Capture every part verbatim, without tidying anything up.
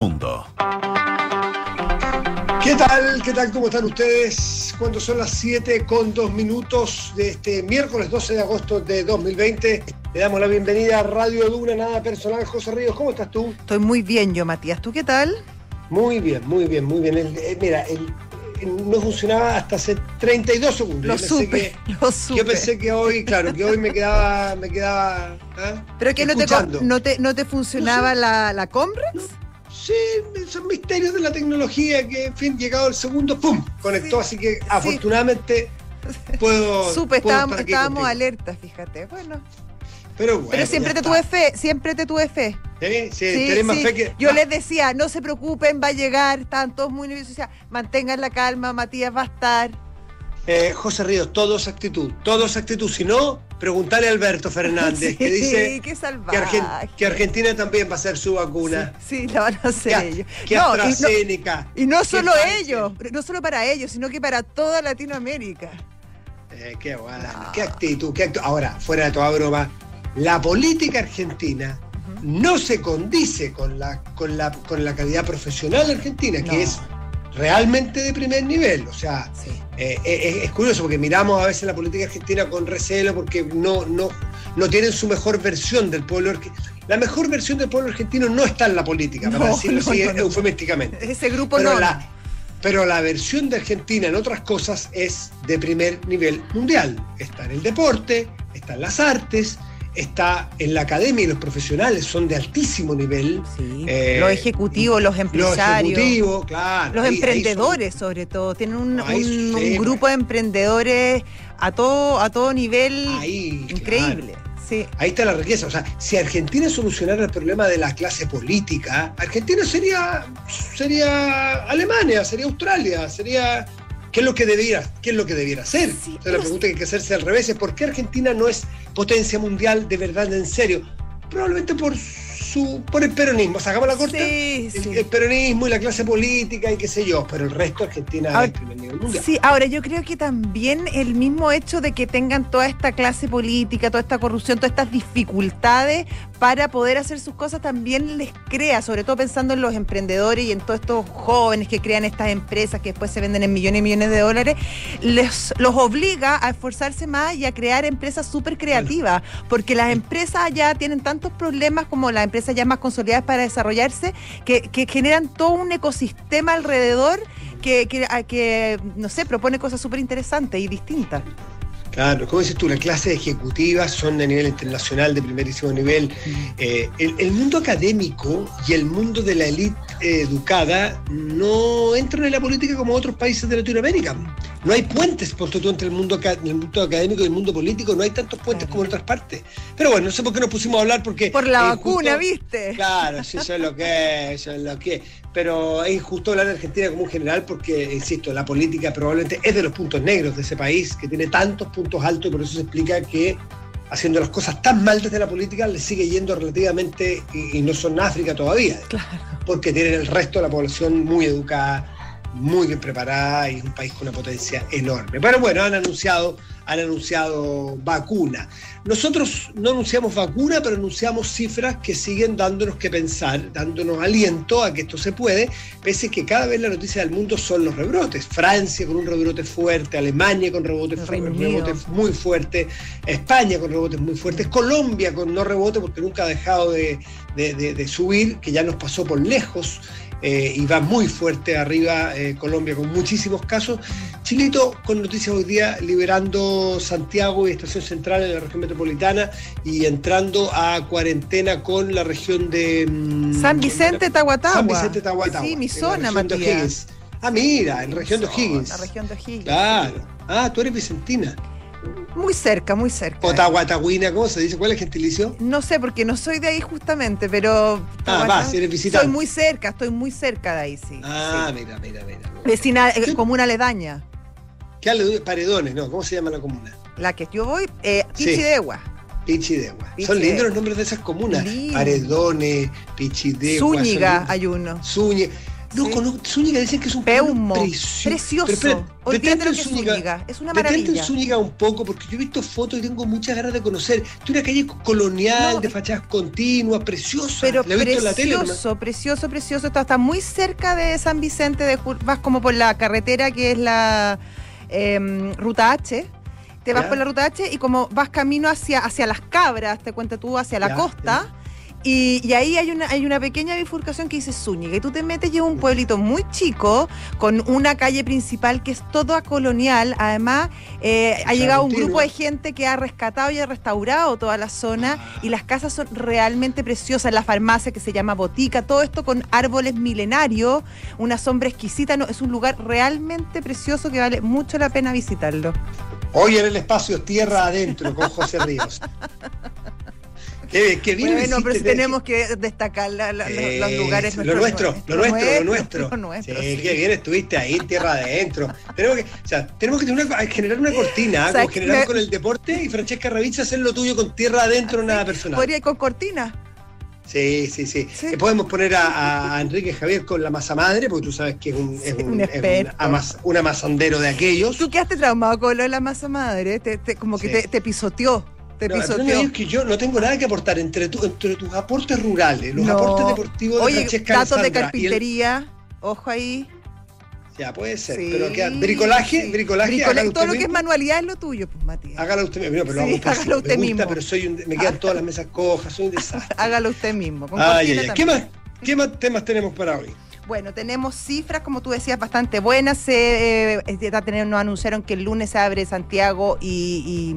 mundo. ¿Qué tal? ¿Qué tal? ¿Cómo están ustedes? Cuando son las siete con dos minutos de este miércoles doce de agosto de dos mil veinte, le damos la bienvenida a Radio Duna, nada personal. José Ríos, ¿cómo estás tú? Estoy muy bien yo, Matías. ¿Tú qué tal? Muy bien, muy bien, muy bien. El, el, mira, el, el, no funcionaba hasta hace treinta y dos segundos. Lo yo supe, que, lo supe. Yo pensé que hoy, claro, que hoy me quedaba, me quedaba ¿eh? ¿Pero que no te, no, te, no te funcionaba no sé. la, la Comrex? No. Sí, son misterios de la tecnología que, en fin, llegado el segundo, ¡pum!, conectó, sí, así que sí. afortunadamente puedo... Supe, puedo estábamos, estábamos alertas, fíjate, bueno. Pero bueno, Pero siempre te está. tuve fe, siempre te tuve fe. Sí, sí, sí tenés más sí. fe que... Yo ah. les decía, no se preocupen, va a llegar, están todos muy nerviosos, o sea, mantengan la calma, Matías va a estar. Eh, José Ríos, todo es actitud, todo es actitud, si no, preguntale a Alberto Fernández, sí, que dice que, Argen- que Argentina también va a hacer su vacuna. Sí, sí la van a hacer que, ellos. Que no, AstraZeneca. Y no, y no solo ellos, no solo para ellos, sino que para toda Latinoamérica. Eh, qué buena, no. qué actitud, qué actitud. Ahora, fuera de toda broma, la política argentina uh-huh. no se condice con la, con la, con la calidad profesional argentina, no. que es realmente de primer nivel. O sea, sí. eh, es, es curioso porque miramos a veces la política argentina con recelo porque no, no, no tienen su mejor versión del pueblo argentino. La mejor versión del pueblo argentino no está en la política, no, para decirlo no, así no, no, eufemísticamente. Ese grupo pero no. La, pero la versión de Argentina en otras cosas es de primer nivel mundial. Está en el deporte, está en las artes, está en la academia y los profesionales son de altísimo nivel. Sí, eh, los ejecutivos, los empresarios. Los ejecutivos, claro. Los ahí, emprendedores, ahí son, sobre todo. Tienen un, ahí, un, sí, un grupo de emprendedores a todo, a todo nivel ahí, increíble. Claro. Sí. Ahí está la riqueza. O sea, si Argentina solucionara el problema de la clase política, Argentina sería, sería Alemania, sería Australia, sería... ¿Qué es lo que debiera, qué es lo que debiera hacer? Sí, Entonces, la pregunta que hay que hacerse al revés es ¿por qué Argentina no es potencia mundial de verdad, en serio? Probablemente por su por el peronismo, sacamos la corta, sí, el, sí. el peronismo y la clase política y qué sé yo, pero el resto Argentina ahora, es el primer nivel mundial. Sí, ahora yo creo que también el mismo hecho de que tengan toda esta clase política, toda esta corrupción, todas estas dificultades para poder hacer sus cosas también les crea, sobre todo pensando en los emprendedores y en todos estos jóvenes que crean estas empresas que después se venden en millones y millones de dólares, les, los obliga a esforzarse más y a crear empresas súper creativas, bueno. porque las empresas allá tienen tantos problemas como las empresas ya más consolidadas para desarrollarse, que, que generan todo un ecosistema alrededor que, que, que no sé, propone cosas súper interesantes y distintas. Claro, como dices tú, las clases ejecutivas son de nivel internacional, de primerísimo nivel. Eh, el, el mundo académico y el mundo de la élite eh, educada no entran en la política como otros países de Latinoamérica. No hay puentes, por todo entre el mundo, el mundo académico y el mundo político, no hay tantos puentes claro. como en otras partes. Pero bueno, no sé por qué nos pusimos a hablar porque... Por la vacuna, justo, ¿viste? Claro, sí, eso es lo que es, eso es lo que es. Pero es injusto hablar de Argentina como un general porque, insisto, la política probablemente es de los puntos negros de ese país, que tiene tantos puntos altos y por eso se explica que haciendo las cosas tan mal desde la política le sigue yendo relativamente y, y no son África todavía, claro. porque tienen el resto de la población muy educada, muy bien preparada y es un país con una potencia enorme. Pero bueno, han anunciado, han anunciado vacuna. Nosotros no anunciamos vacuna, pero anunciamos cifras que siguen dándonos que pensar, dándonos aliento a que esto se puede, pese a que cada vez la noticia del mundo son los rebrotes. Francia con un rebrote fuerte, Alemania con rebotes, fu- rebotes muy fuertes, España con rebotes muy fuertes, Colombia con no rebote porque nunca ha dejado de, de, de, de subir, que ya nos pasó por lejos. Eh, y va muy fuerte arriba eh, Colombia con muchísimos casos. Chilito con noticias hoy día liberando Santiago y Estación Central en la región metropolitana y entrando a cuarentena con la región de mm, San Vicente Tahuatahua. San Vicente Tahuatahua. Sí, mi zona, Matías. Ah, mira, en la región de O'Higgins. La región de O'Higgins. Claro. Ah, tú eres vicentina. Muy cerca, muy cerca. O Tahuatagüina, ¿cómo se dice? ¿Cuál es el gentilicio? No sé, porque no soy de ahí justamente, pero... Ah, va, si eres visitante. Soy muy cerca, estoy muy cerca de ahí, sí. Ah, sí. mira, mira, mira. Vecina, eh, comuna aledaña. ¿Qué ale- Paredones, no? ¿Cómo se llama la comuna? La que yo voy, eh, Pichidegua. Sí. Pichidegua. Son lindos los nombres de esas comunas. Lindo. Paredones, Pichidegua. Zúñiga hay uno. Zúñiga. No, Sí. con Zúñiga dicen que es un Peumo, pueblo precioso. precioso. Pero, espera, Olvídate detente lo en que es Zúñiga. Zúñiga, es una Detente en maravilla. Zúñiga un poco, porque yo he visto fotos y tengo muchas ganas de conocer. Es una calle colonial, No, de fachadas continuas, preciosa. Pero La he visto en la tele. precioso, precioso, precioso. Está, está muy cerca de San Vicente, de Jur- vas como por la carretera que es la eh, Ruta H. Te vas Ya. por la Ruta H y como vas camino hacia, hacia las Cabras, te cuenta tú, hacia la Ya, costa. Y, y ahí hay una, hay una pequeña bifurcación que dice Zúñiga. Y tú te metes y es un pueblito muy chico, con una calle principal que es toda colonial. Además, eh, ha llegado un continua. grupo de gente que ha rescatado y ha restaurado toda la zona. Y las casas son realmente preciosas. La farmacia que se llama Botica, todo esto con árboles milenarios, una sombra exquisita. No, es un lugar realmente precioso que vale mucho la pena visitarlo. Hoy en el espacio Tierra Adentro con José Ríos. Qué, qué bien Bueno, lo pero hiciste, sí te- tenemos que destacar la- la- Sí, los lugares lo nuestro, lo nuestro, lo nuestro. Lo nuestro, Sí, sí. qué bien estuviste ahí, tierra adentro. Tenemos que, o sea, tenemos que tener una- generar una cortina, ¿eh? ¿Sabes como generar qué? con el deporte y Francesca Ravizza hacer lo tuyo con tierra adentro, nada personal. Podría ir con cortina. Sí, sí, sí. Sí. Eh, podemos poner a, a Enrique Javier con la masa madre, porque tú sabes que es un, es Sí, un, un es un experto. amas- un amasandero de aquellos. Tú quedaste traumado con lo de la masa madre, te, te- como que Sí. te, te pisoteó, te No, el pisoteó. problema es que yo no tengo nada que aportar entre, tu- entre tus aportes rurales, los No. aportes deportivos de Oye, Francesca datos de Alessandra y el- carpintería, ojo ahí. Ya, puede ser, Sí, pero queda, bricolaje, sí. bricolaje, Bricola- hágalo todo usted lo que es mismo. manualidad es lo tuyo, pues Matías. Hágalo usted mismo. No, pero lo Sí, hago pésimo. hágalo usted Me gusta, mismo. pero soy un, me quedan todas las mesas cojas, soy un desastre. Hágalo usted mismo. Con Ay, cortina ay, ay. ¿Qué también. más, ¿Qué más temas tenemos para hoy? Bueno, tenemos cifras, como tú decías, bastante buenas. Se, eh, ya tener- nos anunciaron que el lunes se abre Santiago y,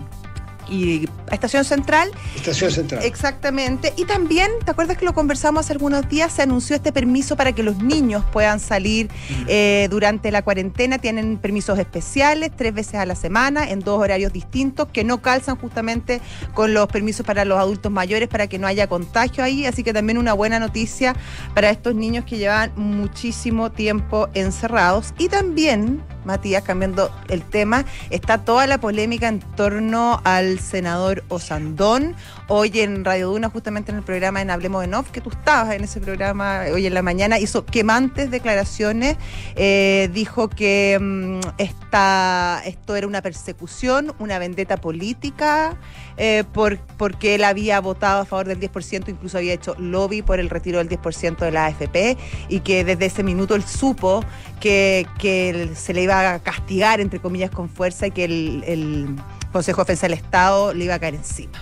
y, y Estación Central. Estación Central. Exactamente. Y también, ¿te acuerdas que lo conversamos hace algunos días? Se anunció este permiso para que los niños puedan salir eh, durante la cuarentena. Tienen permisos especiales, tres veces a la semana, en dos horarios distintos, que no calzan justamente con los permisos para los adultos mayores, para que no haya contagio ahí. Así que también una buena noticia para estos niños que llevan muchísimo tiempo encerrados. Y también, Matías, cambiando el tema, está toda la polémica en torno al senador Osandón. Hoy en Radio Duna, justamente en el programa en Hablemos en Off, que tú estabas en ese programa hoy en la mañana, hizo quemantes declaraciones, eh, dijo que mm, esta, esto era una persecución, una vendetta política, eh, por, porque él había votado a favor del diez por ciento, incluso había hecho lobby por el retiro del diez por ciento de la A F P, y que desde ese minuto él supo que, que se le iba a castigar, entre comillas, con fuerza, y que el, el Consejo de Defensa del Estado le iba a caer encima.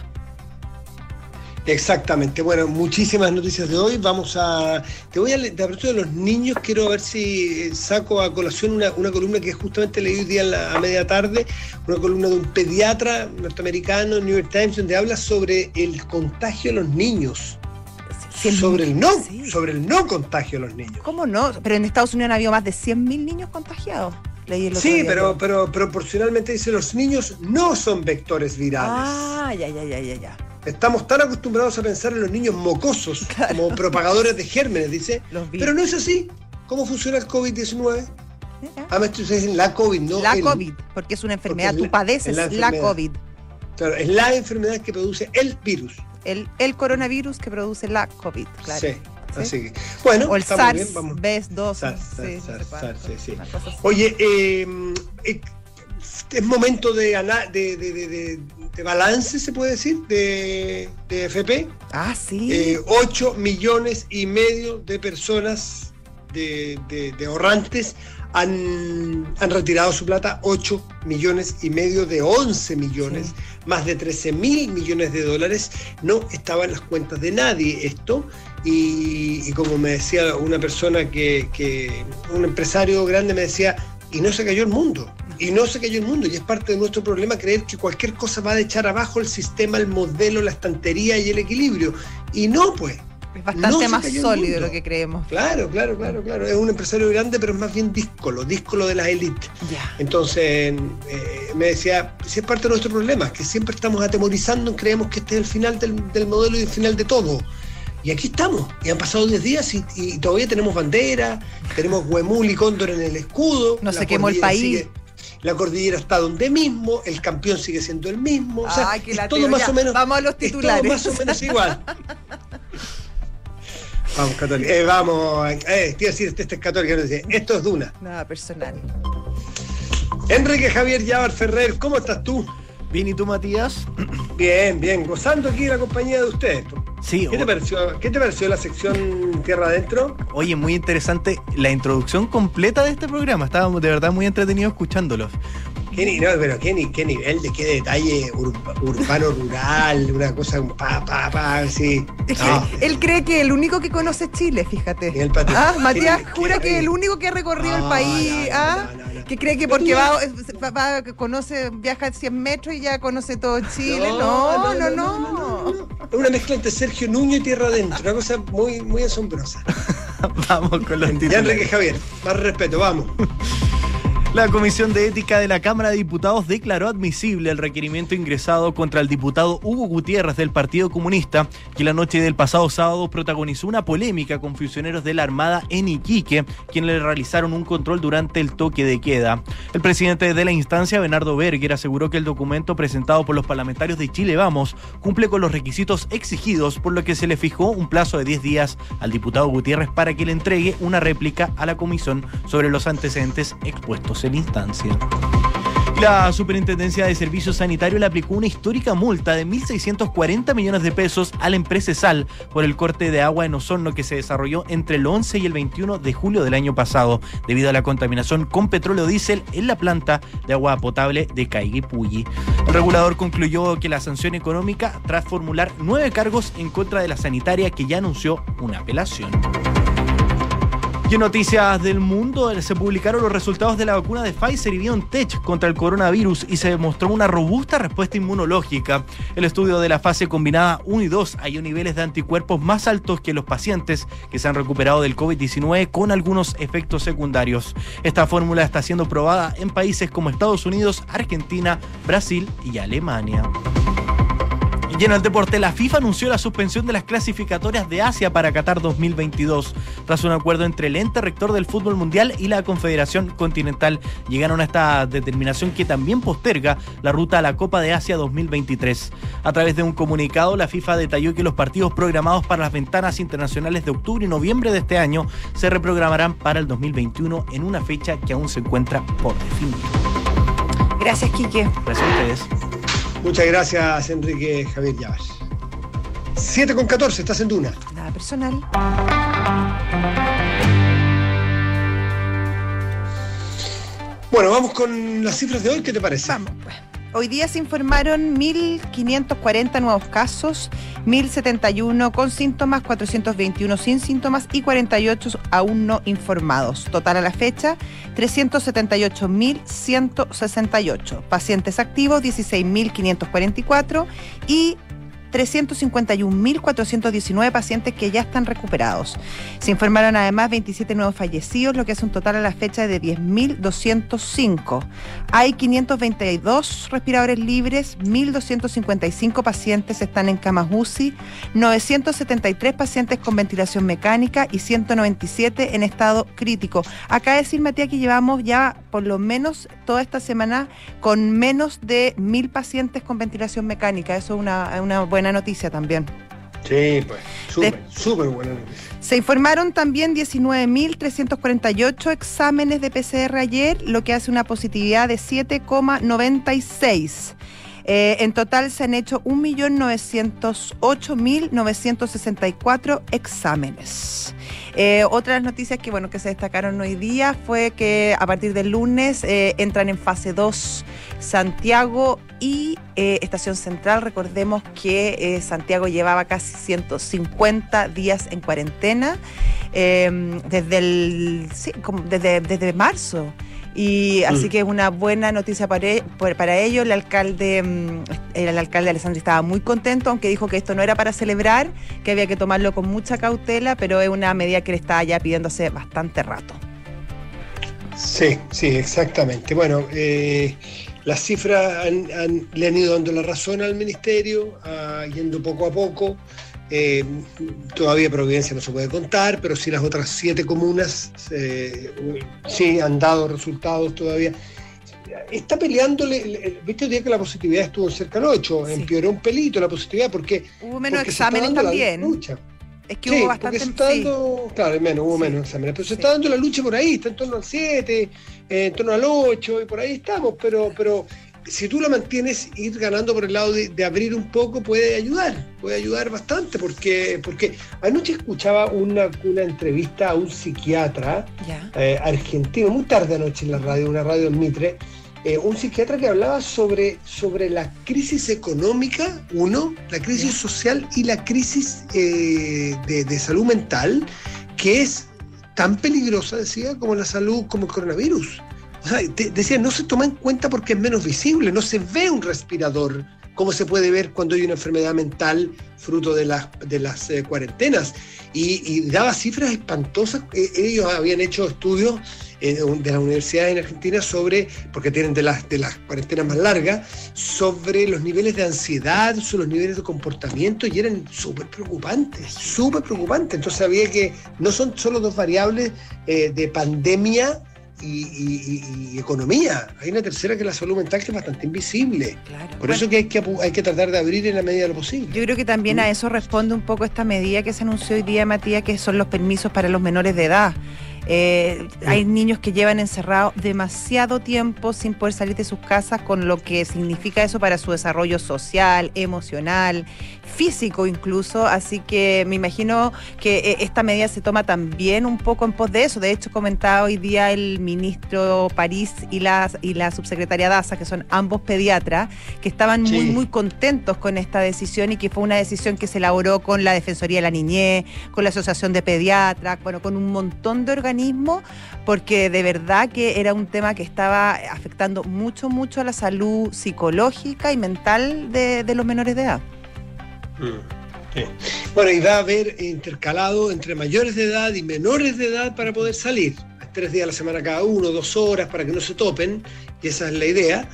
Exactamente. Bueno, muchísimas noticias de hoy. Vamos a. Te voy a. De apertura de los niños, quiero ver si saco a colación una, una columna que justamente leí hoy día a, la, a media tarde, una columna de un pediatra norteamericano, New York Times, donde habla sobre el contagio de los niños. Sí, el- sobre el no, sí. sobre el no contagio de los niños. ¿Cómo no? Pero en Estados Unidos han habido más de cien mil niños contagiados. Leí el otro Sí, día. pero, pero proporcionalmente dice los niños no son vectores virales. Ah, ya, ya, ya, ya, ya. Estamos tan acostumbrados a pensar en los niños mocosos Claro. como propagadores de gérmenes, dice. Los vi. Pero no es así. ¿Cómo funciona el COVID diecinueve? Mira. Ah, maestro, ustedes dicen la COVID, ¿no? La el- COVID, porque es una enfermedad. porque es Tú la- padeces es la la, enfermedad. COVID. Claro, es la enfermedad que produce el virus. El, el coronavirus que produce la COVID, claro. Sí. ¿Sí? Así que, bueno, O el está muy SARS, bien, vamos. B S dos. SARS, sí, SARS, no sé SARS, cuánto, SARS, sí. una cosa así. Oye, eh, eh, es momento de, ana- de, de, de, de- de balance, se puede decir, de, de F P. Ah, sí. Eh, ocho millones y medio de personas de, de, de ahorrantes han, han retirado su plata, ocho millones y medio de once millones, Sí. más de trece mil millones de dólares. No estaba en las cuentas de nadie esto. Y, y como me decía una persona que, que, un empresario grande me decía, y no se cayó el mundo, y no se cayó el mundo, y es parte de nuestro problema creer que cualquier cosa va a echar abajo el sistema, el modelo, la estantería y el equilibrio. Y no, pues. Es bastante no se más cayó el sólido de mundo. lo que creemos. Claro, claro, claro, claro. Es un empresario grande, pero es más bien díscolo, díscolo de las élites. Ya. Entonces, eh, me decía, si es parte de nuestro problema, que siempre estamos atemorizando, creemos que este es el final del, del modelo y el final de todo. Y aquí estamos, y han pasado diez días y, y todavía tenemos bandera, tenemos Huemul y Cóndor en el escudo. No se la quemó el cordillera país. sigue- la cordillera está donde mismo, el campeón sigue siendo el mismo. O sea, Ay, qué es latero. todo más Ya, o menos, vamos a los es todo titulares. más o menos igual. Vamos, Católica. Eh, vamos, eh, te iba a decir, este, este es Católica, no dice, esto es Duna. Nada personal. Enrique Javier Llávar Ferrer, ¿cómo estás tú? Bien, ¿y tú, Matías? Bien, bien, gozando aquí de la compañía de ustedes. Sí. ¿Qué te pareció, ¿qué te pareció la sección Tierra Adentro? Oye, muy interesante la introducción completa de este programa. Estábamos de verdad muy entretenidos escuchándolos. ¿Qué, ni, no, pero ¿qué, ni, qué nivel de qué detalle ur, urbano rural? Una cosa como pa, pa, pa, así. Es que No. él cree que el único que conoce es Chile, fíjate. Y el patri- Ah, Matías ¿Qué- jura qué- que es el único que ha recorrido No, el país, no, no, ¿ah? no, no, no. Que cree que porque va, va, va- conoce, viaja cien metros y ya conoce todo Chile. No, no, no. Es una mezcla entre Sergio Nuño y Tierra Adentro, una cosa muy, muy asombrosa. Vamos con los Ya, titulares. Enrique Javier, más respeto, vamos. La Comisión de Ética de la Cámara de Diputados declaró admisible el requerimiento ingresado contra el diputado Hugo Gutiérrez del Partido Comunista, que la noche del pasado sábado protagonizó una polémica con funcionarios de la Armada en Iquique, quienes le realizaron un control durante el toque de queda. El presidente de la instancia, Bernardo Berger, aseguró que el documento presentado por los parlamentarios de Chile Vamos cumple con los requisitos exigidos, por lo que se le fijó un plazo de diez días al diputado Gutiérrez para que le entregue una réplica a la comisión sobre los antecedentes expuestos en instancia. La Superintendencia de Servicios Sanitarios le aplicó una histórica multa de mil seiscientos cuarenta millones de pesos a la empresa ESAL por el corte de agua en Osorno que se desarrolló entre el once y el veintiuno de julio del año pasado, debido a la contaminación con petróleo diésel en la planta de agua potable de Caiguipulli. El regulador concluyó que la sanción económica tras formular nueve cargos en contra de la sanitaria, que ya anunció una apelación. Y en noticias del mundo, se publicaron los resultados de la vacuna de Pfizer y BioNTech contra el coronavirus y se demostró una robusta respuesta inmunológica. El estudio de la fase combinada uno y dos halló niveles de anticuerpos más altos que los pacientes que se han recuperado del COVID diecinueve con algunos efectos secundarios. Esta fórmula está siendo probada en países como Estados Unidos, Argentina, Brasil y Alemania. Y en el deporte, la FIFA anunció la suspensión de las clasificatorias de Asia para Qatar dos mil veintidós. Tras un acuerdo entre el ente rector del fútbol mundial y la Confederación Continental, llegaron a esta determinación que también posterga la ruta a la Copa de Asia dos mil veintitrés. A través de un comunicado, la FIFA detalló que los partidos programados para las ventanas internacionales de octubre y noviembre de este año se reprogramarán para el dos mil veintiuno en una fecha que aún se encuentra por definir. Gracias, Quique. Gracias a ustedes. Muchas gracias, Enrique Javier Llávar. siete con catorce, estás en Duna. Nada personal. Bueno, vamos con las cifras de hoy, ¿qué te parece? Vamos, pues. Hoy día se informaron mil quinientos cuarenta nuevos casos, mil setenta y uno con síntomas, cuatrocientos veintiuno sin síntomas y cuarenta y ocho aún no informados. Total a la fecha, trescientos setenta y ocho mil ciento sesenta y ocho. Pacientes activos, dieciséis mil quinientos cuarenta y cuatro y trescientos cincuenta y un mil cuatrocientos diecinueve pacientes que ya están recuperados. Se informaron además veintisiete nuevos fallecidos, lo que hace un total a la fecha de diez mil doscientos cinco. Hay quinientos veintidós respiradores libres, mil doscientos cincuenta y cinco pacientes están en camas U C I, novecientos setenta y tres pacientes con ventilación mecánica y ciento noventa y siete en estado crítico. Acá decir, Matías, que llevamos ya por lo menos toda esta semana con menos de mil pacientes con ventilación mecánica. Eso es una, una buena noticia también. Sí, pues, súper, De- súper buena noticia. Se informaron también diecinueve mil trescientos cuarenta y ocho exámenes de P C R ayer, lo que hace una positividad de siete coma noventa y seis. Eh, en total se han hecho un millón novecientos ocho mil novecientos sesenta y cuatro exámenes. Eh, otras noticias que, bueno, que se destacaron hoy día fue que a partir del lunes eh, entran en fase dos Santiago y eh, Estación Central. Recordemos que eh, Santiago llevaba casi ciento cincuenta días en cuarentena eh, desde, el, sí, como desde, desde marzo. Y así Mm. que es una buena noticia para, e- por- para ellos. El alcalde, mm, el, el alcalde Alessandri estaba muy contento, aunque dijo que esto no era para celebrar, que había que tomarlo con mucha cautela, pero es una medida que le estaba ya pidiendo hace bastante rato. Sí, sí, exactamente. Bueno, eh, las cifras han- han- le han ido dando la razón al ministerio, ah, yendo poco a poco. Eh, todavía Providencia no se puede contar, pero sí las otras siete comunas eh, sí han dado resultados todavía. Está peleándole, le- viste el día que la positividad estuvo cerca del ocho, Sí. empeoró un pelito la positividad porque, Hubo menos porque se está exámenes dando la también. lucha. Es que sí, hubo bastante... porque se está dando, sí. Claro, menos, hubo sí. menos exámenes, pero se sí. está dando la lucha por ahí, está en torno al siete, eh, en torno al ocho, y por ahí estamos, pero, pero si tú lo mantienes, ir ganando por el lado de, de abrir un poco puede ayudar, puede ayudar bastante, porque, porque anoche escuchaba una, una entrevista a un psiquiatra eh, argentino, muy tarde anoche en la radio, una radio en Mitre, Eh, un psiquiatra que hablaba sobre, sobre la crisis económica, uno, la crisis social y la crisis eh, de, de salud mental, que es tan peligrosa, decía, como la salud, como el coronavirus. O sea, te, decía, no se toma en cuenta porque es menos visible, no se ve un respirador, como se puede ver cuando hay una enfermedad mental fruto de las, de las eh, cuarentenas. Y, y daba cifras espantosas. Eh, ellos habían hecho estudios eh, de las universidades en Argentina sobre, porque tienen de las, de las cuarentenas más largas, sobre los niveles de ansiedad, sobre los niveles de comportamiento, y eran súper preocupantes, súper preocupantes. Entonces había que, no son solo dos variables eh, de pandemia Y, y, y economía, hay una tercera que es la salud mental, que es bastante invisible. Claro. Por bueno, eso que hay, que hay que tratar de abrir en la medida de lo posible. Yo creo que también ¿Mm? a eso responde un poco esta medida que se anunció hoy día, Matías, que son los permisos para los menores de edad. Eh, sí. Hay niños que llevan encerrados demasiado tiempo sin poder salir de sus casas, con lo que significa eso para su desarrollo social, emocional, físico incluso, así que me imagino que esta medida se toma también un poco en pos de eso. De hecho, comentaba hoy día el ministro París y la, y la subsecretaria Daza, que son ambos pediatras, que estaban sí. muy, muy contentos con esta decisión, y que fue una decisión que se elaboró con la Defensoría de la Niñez, con la Asociación de Pediatras, bueno, con un montón de organismos, porque de verdad que era un tema que estaba afectando mucho, mucho a la salud psicológica y mental de, de los menores de edad. Sí. Bueno, y va a haber intercalado entre mayores de edad y menores de edad para poder salir. Tres días a la semana cada uno, dos horas, para que no se topen, y esa es la idea,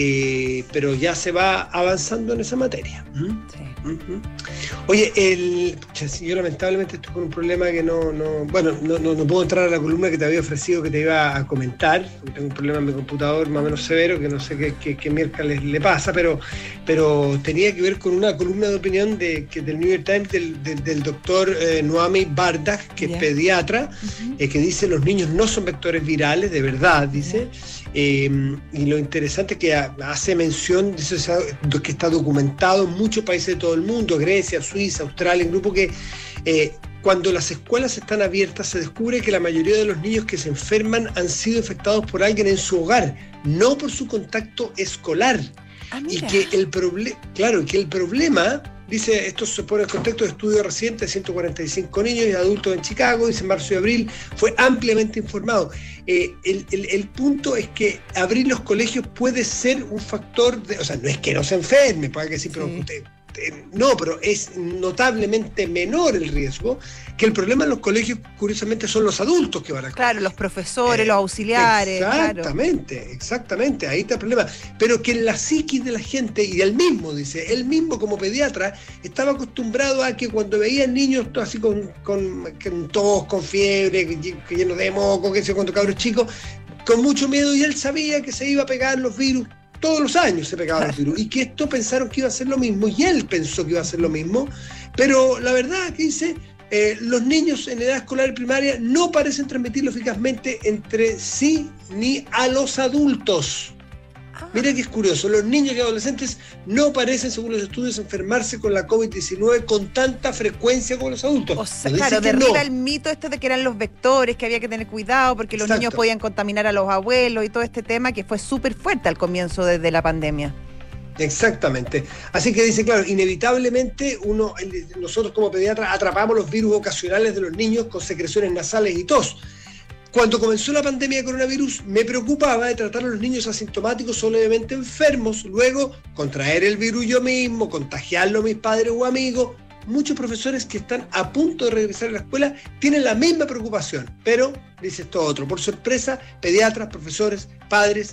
eh, pero ya se va avanzando en esa materia. ¿Mm? Sí. Uh-huh. Oye, el, yo lamentablemente estoy con un problema que no, no bueno, no, no, no puedo entrar a la columna que te había ofrecido, que te iba a comentar, porque tengo un problema en mi computador más o menos severo, que no sé qué, qué, qué miércoles le pasa, pero, pero tenía que ver con una columna de opinión de, que del New York Times del, del, del doctor eh, Noami Bardak, que yeah. es pediatra, uh-huh. eh, que dice: los niños no son vectores virales, de verdad, dice. Eh, y lo interesante es que hace mención, dice que está documentado en muchos países de todo el mundo, Grecia, Suiza, Australia, en grupo, que eh, cuando las escuelas están abiertas se descubre que la mayoría de los niños que se enferman han sido infectados por alguien en su hogar, no por su contacto escolar. Ah, y que el problema, claro, que el problema, dice, esto se pone en contexto de estudio reciente de ciento cuarenta y cinco niños y adultos en Chicago, dice, en marzo y abril, fue ampliamente informado. Eh, el, el, el punto es que abrir los colegios puede ser un factor, de, o sea, no es que no se enferme, puede que sí, pero sí. Usted, no, pero es notablemente menor el riesgo, que el problema en los colegios, curiosamente, son los adultos que van a... Claro, los profesores, eh, los auxiliares. Exactamente, claro. exactamente, ahí está el problema. Pero que en la psiquis de la gente, y él mismo, dice, él mismo como pediatra, estaba acostumbrado a que cuando veía niños así con, con, con tos, con fiebre, que llenos de moco, que sé, cuando cabros chicos, con mucho miedo, y él sabía que se iba a pegar los virus. Todos los años se pegaban los virus, y que esto pensaron que iba a ser lo mismo, y él pensó que iba a ser lo mismo, pero la verdad es que dice, eh, los niños en edad escolar y primaria no parecen transmitirlo eficazmente entre sí ni a los adultos. Ah. Mira que es curioso, los niños y adolescentes no parecen, según los estudios, enfermarse con la covid diecinueve con tanta frecuencia como los adultos. O sea, claro, derriba no. el mito este de que eran los vectores, que había que tener cuidado porque los Exacto. niños podían contaminar a los abuelos y todo este tema que fue súper fuerte al comienzo desde la pandemia. Exactamente. Así que dice, claro, inevitablemente uno, nosotros como pediatras atrapamos los virus ocasionales de los niños con secreciones nasales y tos. Cuando comenzó la pandemia de coronavirus, me preocupaba de tratar a los niños asintomáticos o levemente enfermos, luego contraer el virus yo mismo, contagiarlo a mis padres o amigos. Muchos profesores que están a punto de regresar a la escuela tienen la misma preocupación, pero, dice esto otro, por sorpresa, pediatras, profesores, padres,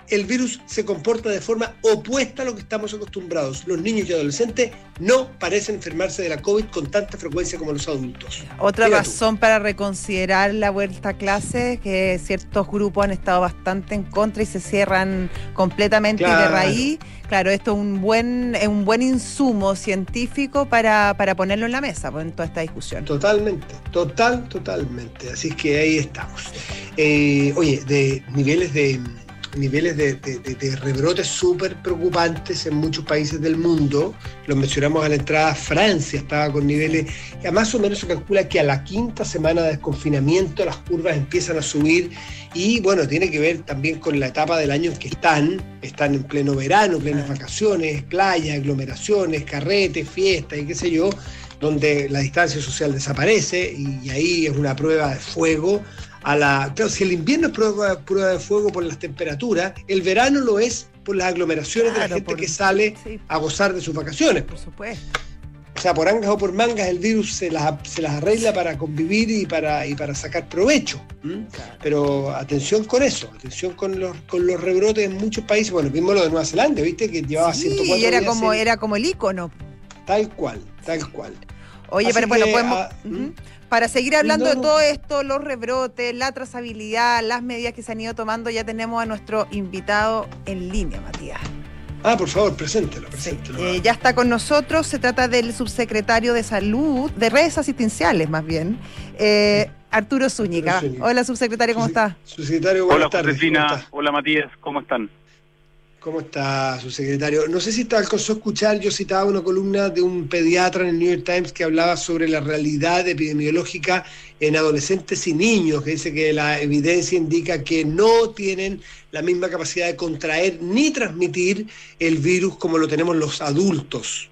el virus se comporta de forma opuesta a lo que estamos acostumbrados. Los niños y adolescentes no parecen enfermarse de la COVID con tanta frecuencia como los adultos. Otra Mira razón tú. para reconsiderar la vuelta a clases, que ciertos grupos han estado bastante en contra y se cierran completamente Claro. de raíz. Claro, esto es un buen, es un buen insumo científico para, para ponerlo en la mesa, pues, en toda esta discusión. Totalmente, total, totalmente. Así es que ahí estamos. Eh, oye, de niveles de niveles de, de, de, de rebrotes súper preocupantes en muchos países del mundo. Lo mencionamos a la entrada, Francia estaba con niveles, ya más o menos se calcula que a la quinta semana de desconfinamiento las curvas empiezan a subir y bueno, tiene que ver también con la etapa del año en que están, están en pleno verano, plenas vacaciones, playas, aglomeraciones, carretes, fiestas y qué sé yo, donde la distancia social desaparece y ahí es una prueba de fuego. A la, claro, si el invierno es prueba, prueba de fuego por las temperaturas, el verano lo es por las aglomeraciones Claro, de la gente por- que sale sí. a gozar de sus vacaciones. Por supuesto. O sea, por angas o por mangas, el virus se las, se las arregla para convivir y para, y para sacar provecho. ¿m? Pero atención con eso, atención con los, con los rebrotes en muchos países. Bueno, vimos lo de Nueva Zelanda, ¿viste? Que llevaba Sí, ciento cuatro y era días como, sin- era como el ícono. Tal cual, tal cual. Oye, Así pero bueno, que, podemos... ah, ujú. ¿mm? Para seguir hablando No, de no. todo esto, los rebrotes, la trazabilidad, las medidas que se han ido tomando, ya tenemos a nuestro invitado en línea, Matías. Ah, por favor, preséntelo, Sí, preséntelo. eh, ya está con nosotros, se trata del subsecretario de Salud, de redes asistenciales más bien, eh, Arturo Zúñiga. Arturo Zúñiga. Hola, subsecretario, ¿cómo Su- está? Subsecretario, buenas Hola tardes. Josefina, ¿Cómo está? hola Matías, ¿cómo están? ¿Cómo está, subsecretario? No sé si te alcanzó a escuchar, yo citaba una columna de un pediatra en el New York Times que hablaba sobre la realidad epidemiológica en adolescentes y niños, que dice que la evidencia indica que no tienen la misma capacidad de contraer ni transmitir el virus como lo tenemos los adultos.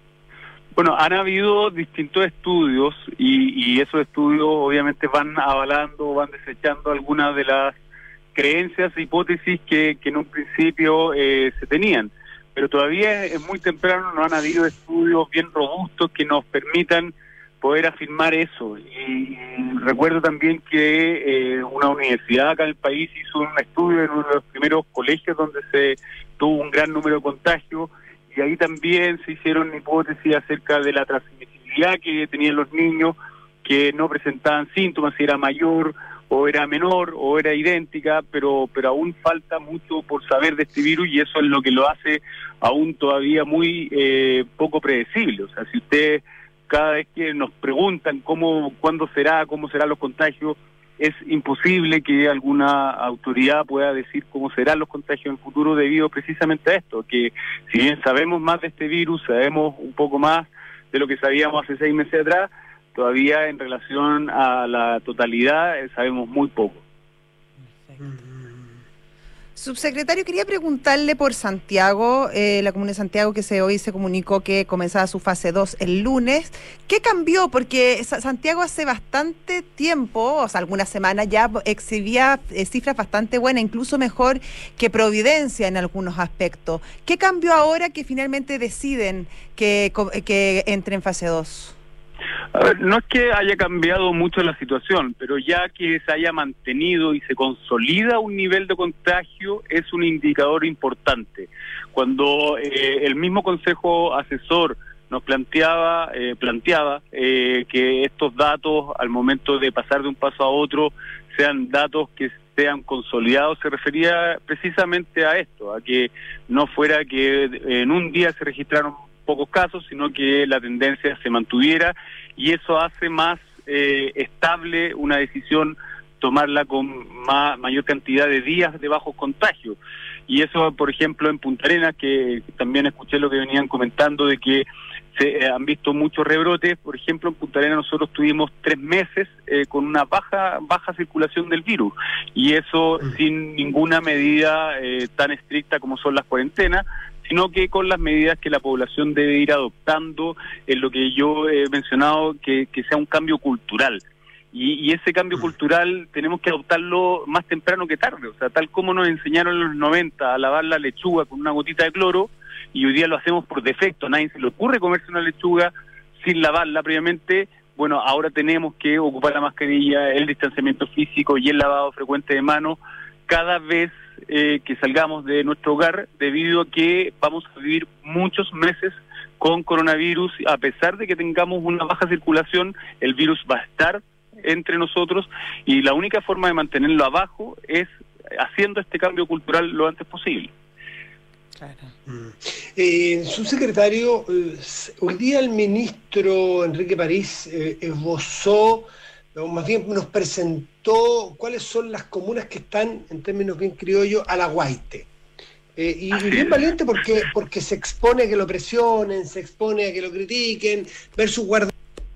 Bueno, han habido distintos estudios y, y esos estudios obviamente van avalando, van desechando algunas de las creencias e hipótesis que, que en un principio eh, se tenían. Pero todavía es muy temprano, no han habido estudios bien robustos que nos permitan poder afirmar eso. Y, y recuerdo también que eh, una universidad acá en el país hizo un estudio en uno de los primeros colegios donde se tuvo un gran número de contagios, y ahí también se hicieron hipótesis acerca de la transmisibilidad que tenían los niños que no presentaban síntomas, si era mayor o era menor o era idéntica, pero pero aún falta mucho por saber de este virus y eso es lo que lo hace aún todavía muy eh, poco predecible. O sea, si usted cada vez que nos preguntan cómo, cuándo será, cómo serán los contagios, es imposible que alguna autoridad pueda decir cómo serán los contagios en el futuro debido precisamente a esto, que si bien sabemos más de este virus, sabemos un poco más de lo que sabíamos hace seis meses atrás, todavía en relación a la totalidad eh, sabemos muy poco. Subsecretario, quería preguntarle por Santiago, eh, la Comuna de Santiago que se hoy se comunicó que comenzaba su fase dos el lunes. ¿Qué cambió? Porque Sa- Santiago hace bastante tiempo, o sea, algunas semanas ya exhibía eh, cifras bastante buenas, incluso mejor que Providencia en algunos aspectos. ¿Qué cambió ahora que finalmente deciden que, co- que entre en fase dos? A ver, no es que haya cambiado mucho la situación, pero ya que se haya mantenido y se consolida un nivel de contagio es un indicador importante. Cuando eh, el mismo Consejo Asesor nos planteaba eh, planteaba eh, que estos datos al momento de pasar de un paso a otro sean datos que sean consolidados, se refería precisamente a esto, a que no fuera que en un día se registraron pocos casos, sino que la tendencia se mantuviera, y eso hace más eh, estable una decisión, tomarla con más, mayor cantidad de días de bajos contagios. Y eso, por ejemplo, en Punta Arenas, que también escuché lo que venían comentando de que se eh, han visto muchos rebrotes. Por ejemplo, en Punta Arenas nosotros tuvimos tres meses eh, con una baja baja circulación del virus, y eso Mm. sin ninguna medida eh, tan estricta como son las cuarentenas, sino que con las medidas que la población debe ir adoptando, en lo que yo he mencionado, que, que sea un cambio cultural. Y, y ese cambio cultural tenemos que adoptarlo más temprano que tarde. O sea, tal como nos enseñaron en los noventa a lavar la lechuga con una gotita de cloro, y hoy día lo hacemos por defecto, a nadie se le ocurre comerse una lechuga sin lavarla previamente. Bueno, ahora tenemos que ocupar la mascarilla, el distanciamiento físico y el lavado frecuente de manos cada vez eh, que salgamos de nuestro hogar, debido a que vamos a vivir muchos meses con coronavirus. A pesar de que tengamos una baja circulación, el virus va a estar entre nosotros, y la única forma de mantenerlo abajo es haciendo este cambio cultural lo antes posible. Claro. Mm. Eh, subsecretario, eh, hoy día el ministro Enrique París eh, esbozó, o más bien nos presentó cuáles son las comunas que están, en términos bien criollos, a la guaite. Eh, y, y bien valiente porque, porque se expone a que lo presionen, se expone a que lo critiquen, versus guardar.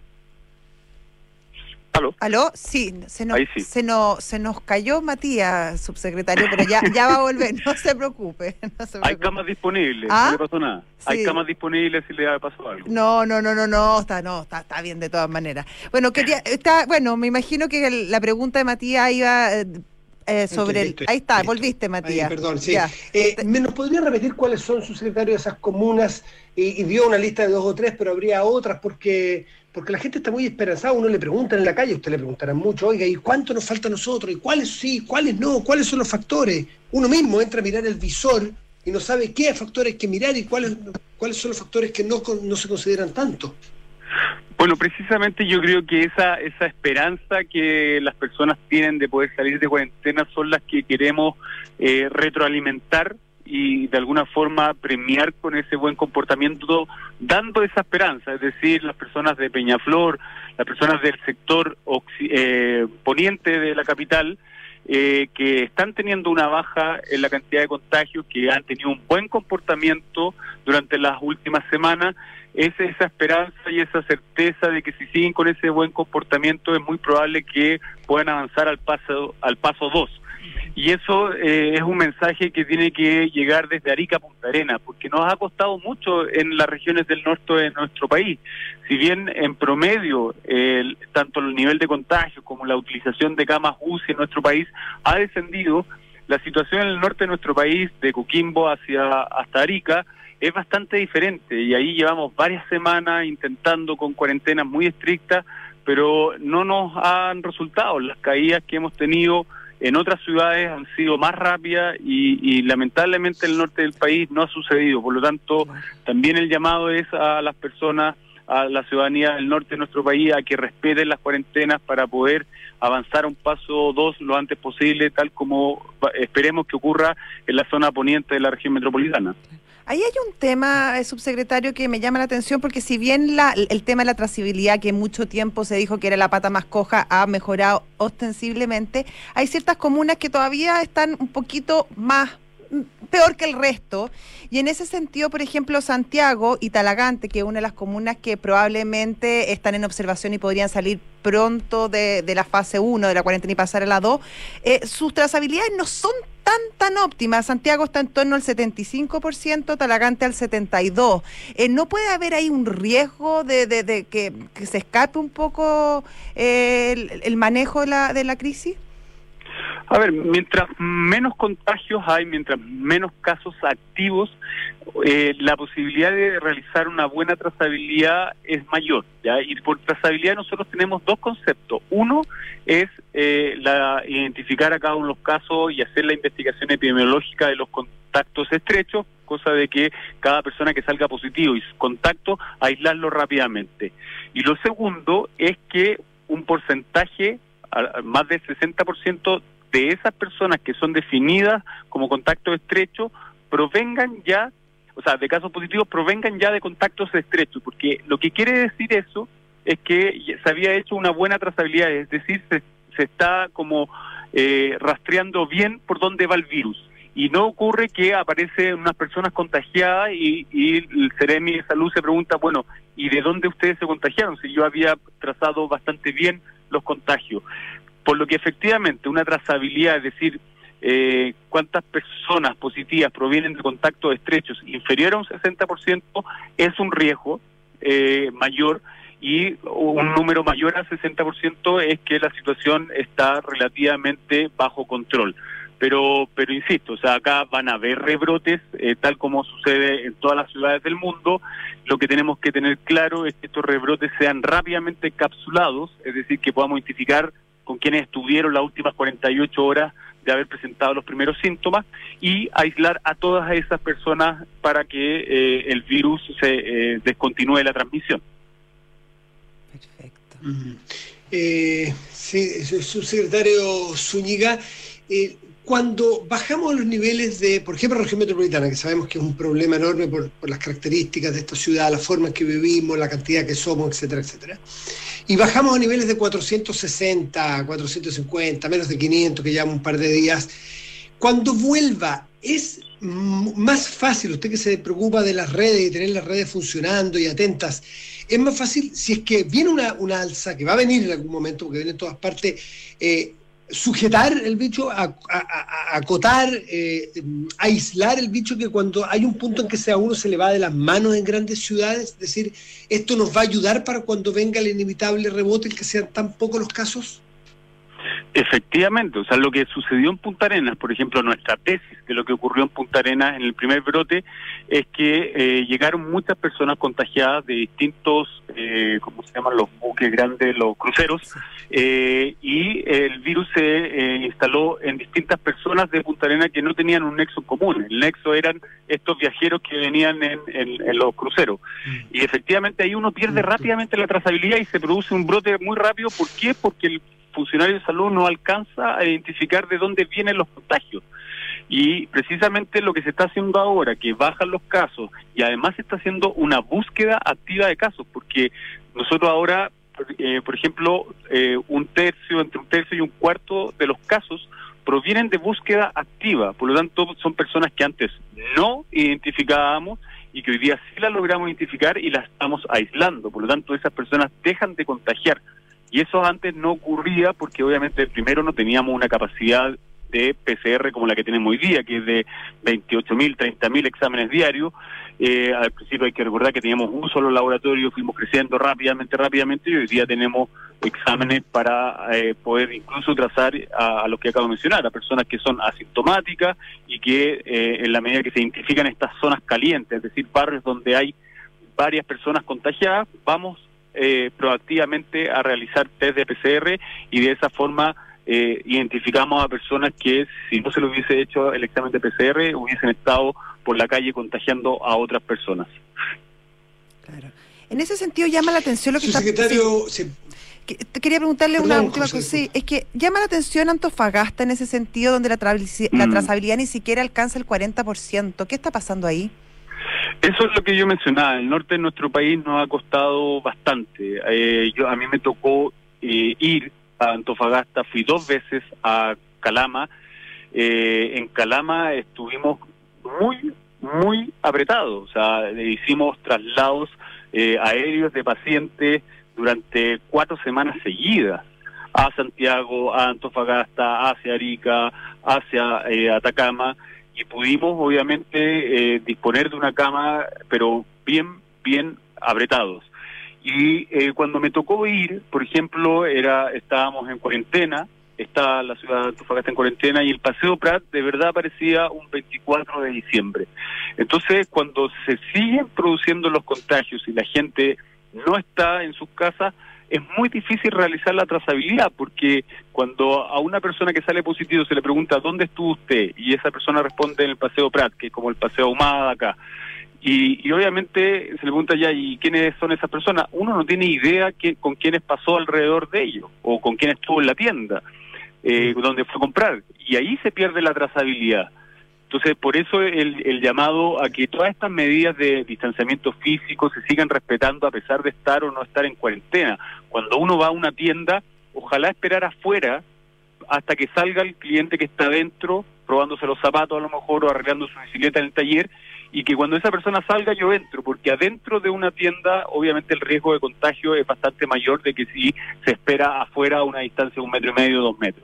¿Aló? ¿Aló? Sí, se nos, Ahí sí. Se nos, se nos cayó Matías, subsecretario, pero ya, ya va a volver, no se preocupe. No se Hay preocupe. camas disponibles, ¿Ah? no le pasó nada. Sí. Hay camas disponibles si le ha pasado algo. No, no, no, no, no, está, no, está, está bien de todas maneras. Bueno, quería, está, bueno, me imagino que el, la pregunta de Matías iba eh, eh, sobre Listo, el, ahí está, listo. volviste, Matías. Ahí, perdón, sí. Ya. Eh, ¿me nos podría repetir cuáles son, subsecretario, de esas comunas? Y, y dio una lista de dos o tres, pero habría otras, porque porque la gente está muy esperanzada. Uno le pregunta en la calle, usted le preguntarán mucho, oiga, ¿y cuánto nos falta a nosotros? ¿Y cuáles sí, cuáles no? ¿Cuáles son los factores? Uno mismo entra a mirar el visor y no sabe qué factores hay que mirar y cuáles cuáles son los factores que no, no se consideran tanto. Bueno, precisamente yo creo que esa esa esperanza que las personas tienen de poder salir de cuarentena son las que queremos eh, retroalimentar y de alguna forma premiar con ese buen comportamiento, dando esa esperanza. Es decir, las personas de Peñaflor, las personas del sector eh, poniente de la capital, eh, que están teniendo una baja en la cantidad de contagios, que han tenido un buen comportamiento durante las últimas semanas, es esa esperanza y esa certeza de que si siguen con ese buen comportamiento es muy probable que puedan avanzar al paso al paso dos. Y eso eh, es un mensaje que tiene que llegar desde Arica a Punta Arenas, porque nos ha costado mucho en las regiones del norte de nuestro país. Si bien en promedio, eh, tanto el nivel de contagio como la utilización de camas U C I en nuestro país ha descendido, la situación en el norte de nuestro país, de Coquimbo hacia hasta Arica, es bastante diferente. Y ahí llevamos varias semanas intentando con cuarentenas muy estrictas, pero no nos han resultado. Las caídas que hemos tenido en otras ciudades han sido más rápidas y, y lamentablemente en el norte del país no ha sucedido. Por lo tanto, también el llamado es a las personas, a la ciudadanía del norte de nuestro país, a que respeten las cuarentenas para poder avanzar a un paso dos lo antes posible, tal como esperemos que ocurra en la zona poniente de la región metropolitana. Ahí hay un tema, eh, subsecretario, que me llama la atención, porque si bien la, el tema de la trazabilidad, que mucho tiempo se dijo que era la pata más coja, ha mejorado ostensiblemente, hay ciertas comunas que todavía están un poquito más peor que el resto, y en ese sentido, por ejemplo, Santiago y Talagante, que es una de las comunas que probablemente están en observación y podrían salir pronto de, de la fase uno de la cuarentena y pasar a la dos, eh, sus trazabilidades no son tan tan óptimas. Santiago está en torno al setenta y cinco por ciento, Talagante al setenta y dos por ciento. Eh, ¿No puede haber ahí un riesgo de, de, de que, que se escape un poco eh, el, el manejo de la, de la crisis? A ver, mientras menos contagios hay, mientras menos casos activos, eh, la posibilidad de realizar una buena trazabilidad es mayor, ¿ya? Y por trazabilidad nosotros tenemos dos conceptos. Uno es eh, la identificar a cada uno de los casos y hacer la investigación epidemiológica de los contactos estrechos, cosa de que cada persona que salga positivo y su contacto, aislarlo rápidamente. Y lo segundo es que un porcentaje, más del sesenta por ciento de esas personas que son definidas como contactos estrechos provengan ya, o sea, de casos positivos provengan ya de contactos estrechos, porque lo que quiere decir eso es que se había hecho una buena trazabilidad, es decir, se, se está como eh, rastreando bien por dónde va el virus. Y no ocurre que aparecen unas personas contagiadas y, y el Seremi de Salud se pregunta, bueno, ¿y de dónde ustedes se contagiaron? Si yo había trazado bastante bien los contagios. Por lo que efectivamente una trazabilidad, es decir, eh, cuántas personas positivas provienen de contactos estrechos inferior a un sesenta por ciento, es un riesgo eh, mayor, y un número mayor al sesenta por ciento es que la situación está relativamente bajo control. Pero, pero insisto, o sea, acá van a haber rebrotes, eh, tal como sucede en todas las ciudades del mundo. Lo que tenemos que tener claro es que estos rebrotes sean rápidamente encapsulados, es decir, que podamos identificar con quienes estuvieron las últimas cuarenta y ocho horas de haber presentado los primeros síntomas y aislar a todas esas personas para que eh, el virus se eh, descontinúe la transmisión. Perfecto. Mm. Eh, sí, subsecretario Zúñiga, eh, cuando bajamos los niveles de, por ejemplo, la región metropolitana, que sabemos que es un problema enorme por, por las características de esta ciudad, la forma en que vivimos, la cantidad que somos, etcétera, etcétera, y bajamos a niveles de cuatrocientos sesenta, cuatrocientos cincuenta, menos de quinientos, que llevamos un par de días, cuando vuelva, ¿es más fácil, usted que se preocupa de las redes y tener las redes funcionando y atentas, es más fácil si es que viene una, una alza, que va a venir en algún momento, porque viene en todas partes, eh, sujetar el bicho, a, a, a, a acotar, eh, aislar el bicho, que cuando hay un punto en que sea uno se le va de las manos en grandes ciudades, es decir, ¿esto nos va a ayudar para cuando venga el inevitable rebote, el que sean tan pocos los casos? Efectivamente, o sea, lo que sucedió en Punta Arenas, por ejemplo, nuestra tesis de lo que ocurrió en Punta Arenas en el primer brote, es que eh, llegaron muchas personas contagiadas de distintos, eh, ¿cómo se llaman los buques grandes, los cruceros? Eh, y el virus se eh, instaló en distintas personas de Punta Arenas que no tenían un nexo común. El nexo eran estos viajeros que venían en, en, en los cruceros. Y efectivamente ahí uno pierde rápidamente la trazabilidad y se produce un brote muy rápido. ¿Por qué? Porque el funcionario de salud no alcanza a identificar de dónde vienen los contagios. Y precisamente lo que se está haciendo ahora, que bajan los casos y además se está haciendo una búsqueda activa de casos, porque nosotros ahora, eh, por ejemplo, eh, un tercio, entre un tercio y un cuarto de los casos provienen de búsqueda activa, por lo tanto son personas que antes no identificábamos y que hoy día sí las logramos identificar y las estamos aislando, por lo tanto esas personas dejan de contagiar. Y eso antes no ocurría porque obviamente primero no teníamos una capacidad de P C R como la que tenemos hoy día, que es de veintiocho mil, treinta mil exámenes diarios. Eh, al principio hay que recordar que teníamos un solo laboratorio, fuimos creciendo rápidamente, rápidamente, y hoy día tenemos exámenes para eh, poder incluso trazar a, a los que acabo de mencionar, a personas que son asintomáticas y que eh, en la medida que se identifican estas zonas calientes, es decir, barrios donde hay varias personas contagiadas, vamos Eh, proactivamente a realizar test de P C R y de esa forma eh, identificamos a personas que si no se le hubiese hecho el examen de P C R hubiesen estado por la calle contagiando a otras personas. Claro. En ese sentido llama la atención lo que Su está... secretario, sí, se... que, te quería preguntarle Perdón, una última José, cosa. Sí, es que llama la atención Antofagasta en ese sentido, donde la, trabi- la mm. trazabilidad ni siquiera alcanza el cuarenta por ciento. ¿Qué está pasando ahí? Eso es lo que yo mencionaba. El norte de nuestro país nos ha costado bastante. Eh, yo a mí me tocó eh, ir a Antofagasta, fui dos veces a Calama. Eh, en Calama estuvimos muy, muy apretados. O sea, hicimos traslados eh, aéreos de pacientes durante cuatro semanas seguidas a Santiago, a Antofagasta, hacia Arica, hacia eh, Atacama. Y pudimos, obviamente, eh, disponer de una cama, pero bien, bien apretados. Y eh, cuando me tocó ir, por ejemplo, era estábamos en cuarentena, está la ciudad de Antofagasta en cuarentena, y el Paseo Prat de verdad parecía un veinticuatro de diciembre. Entonces, cuando se siguen produciendo los contagios y la gente no está en sus casas, es muy difícil realizar la trazabilidad, porque cuando a una persona que sale positivo se le pregunta ¿dónde estuvo usted? Y esa persona responde en el Paseo Prat, que es como el Paseo Ahumada acá. Y, y obviamente se le pregunta ya, ¿y quiénes son esas personas? Uno no tiene idea que, con quiénes pasó alrededor de ellos, o con quién estuvo en la tienda, eh, donde fue a comprar. Y ahí se pierde la trazabilidad. Entonces, por eso el, el llamado a que todas estas medidas de distanciamiento físico se sigan respetando a pesar de estar o no estar en cuarentena. Cuando uno va a una tienda, ojalá esperar afuera hasta que salga el cliente que está adentro, probándose los zapatos a lo mejor o arreglando su bicicleta en el taller, y que cuando esa persona salga yo entro, porque adentro de una tienda obviamente el riesgo de contagio es bastante mayor de que si se espera afuera a una distancia de un metro y medio, dos metros.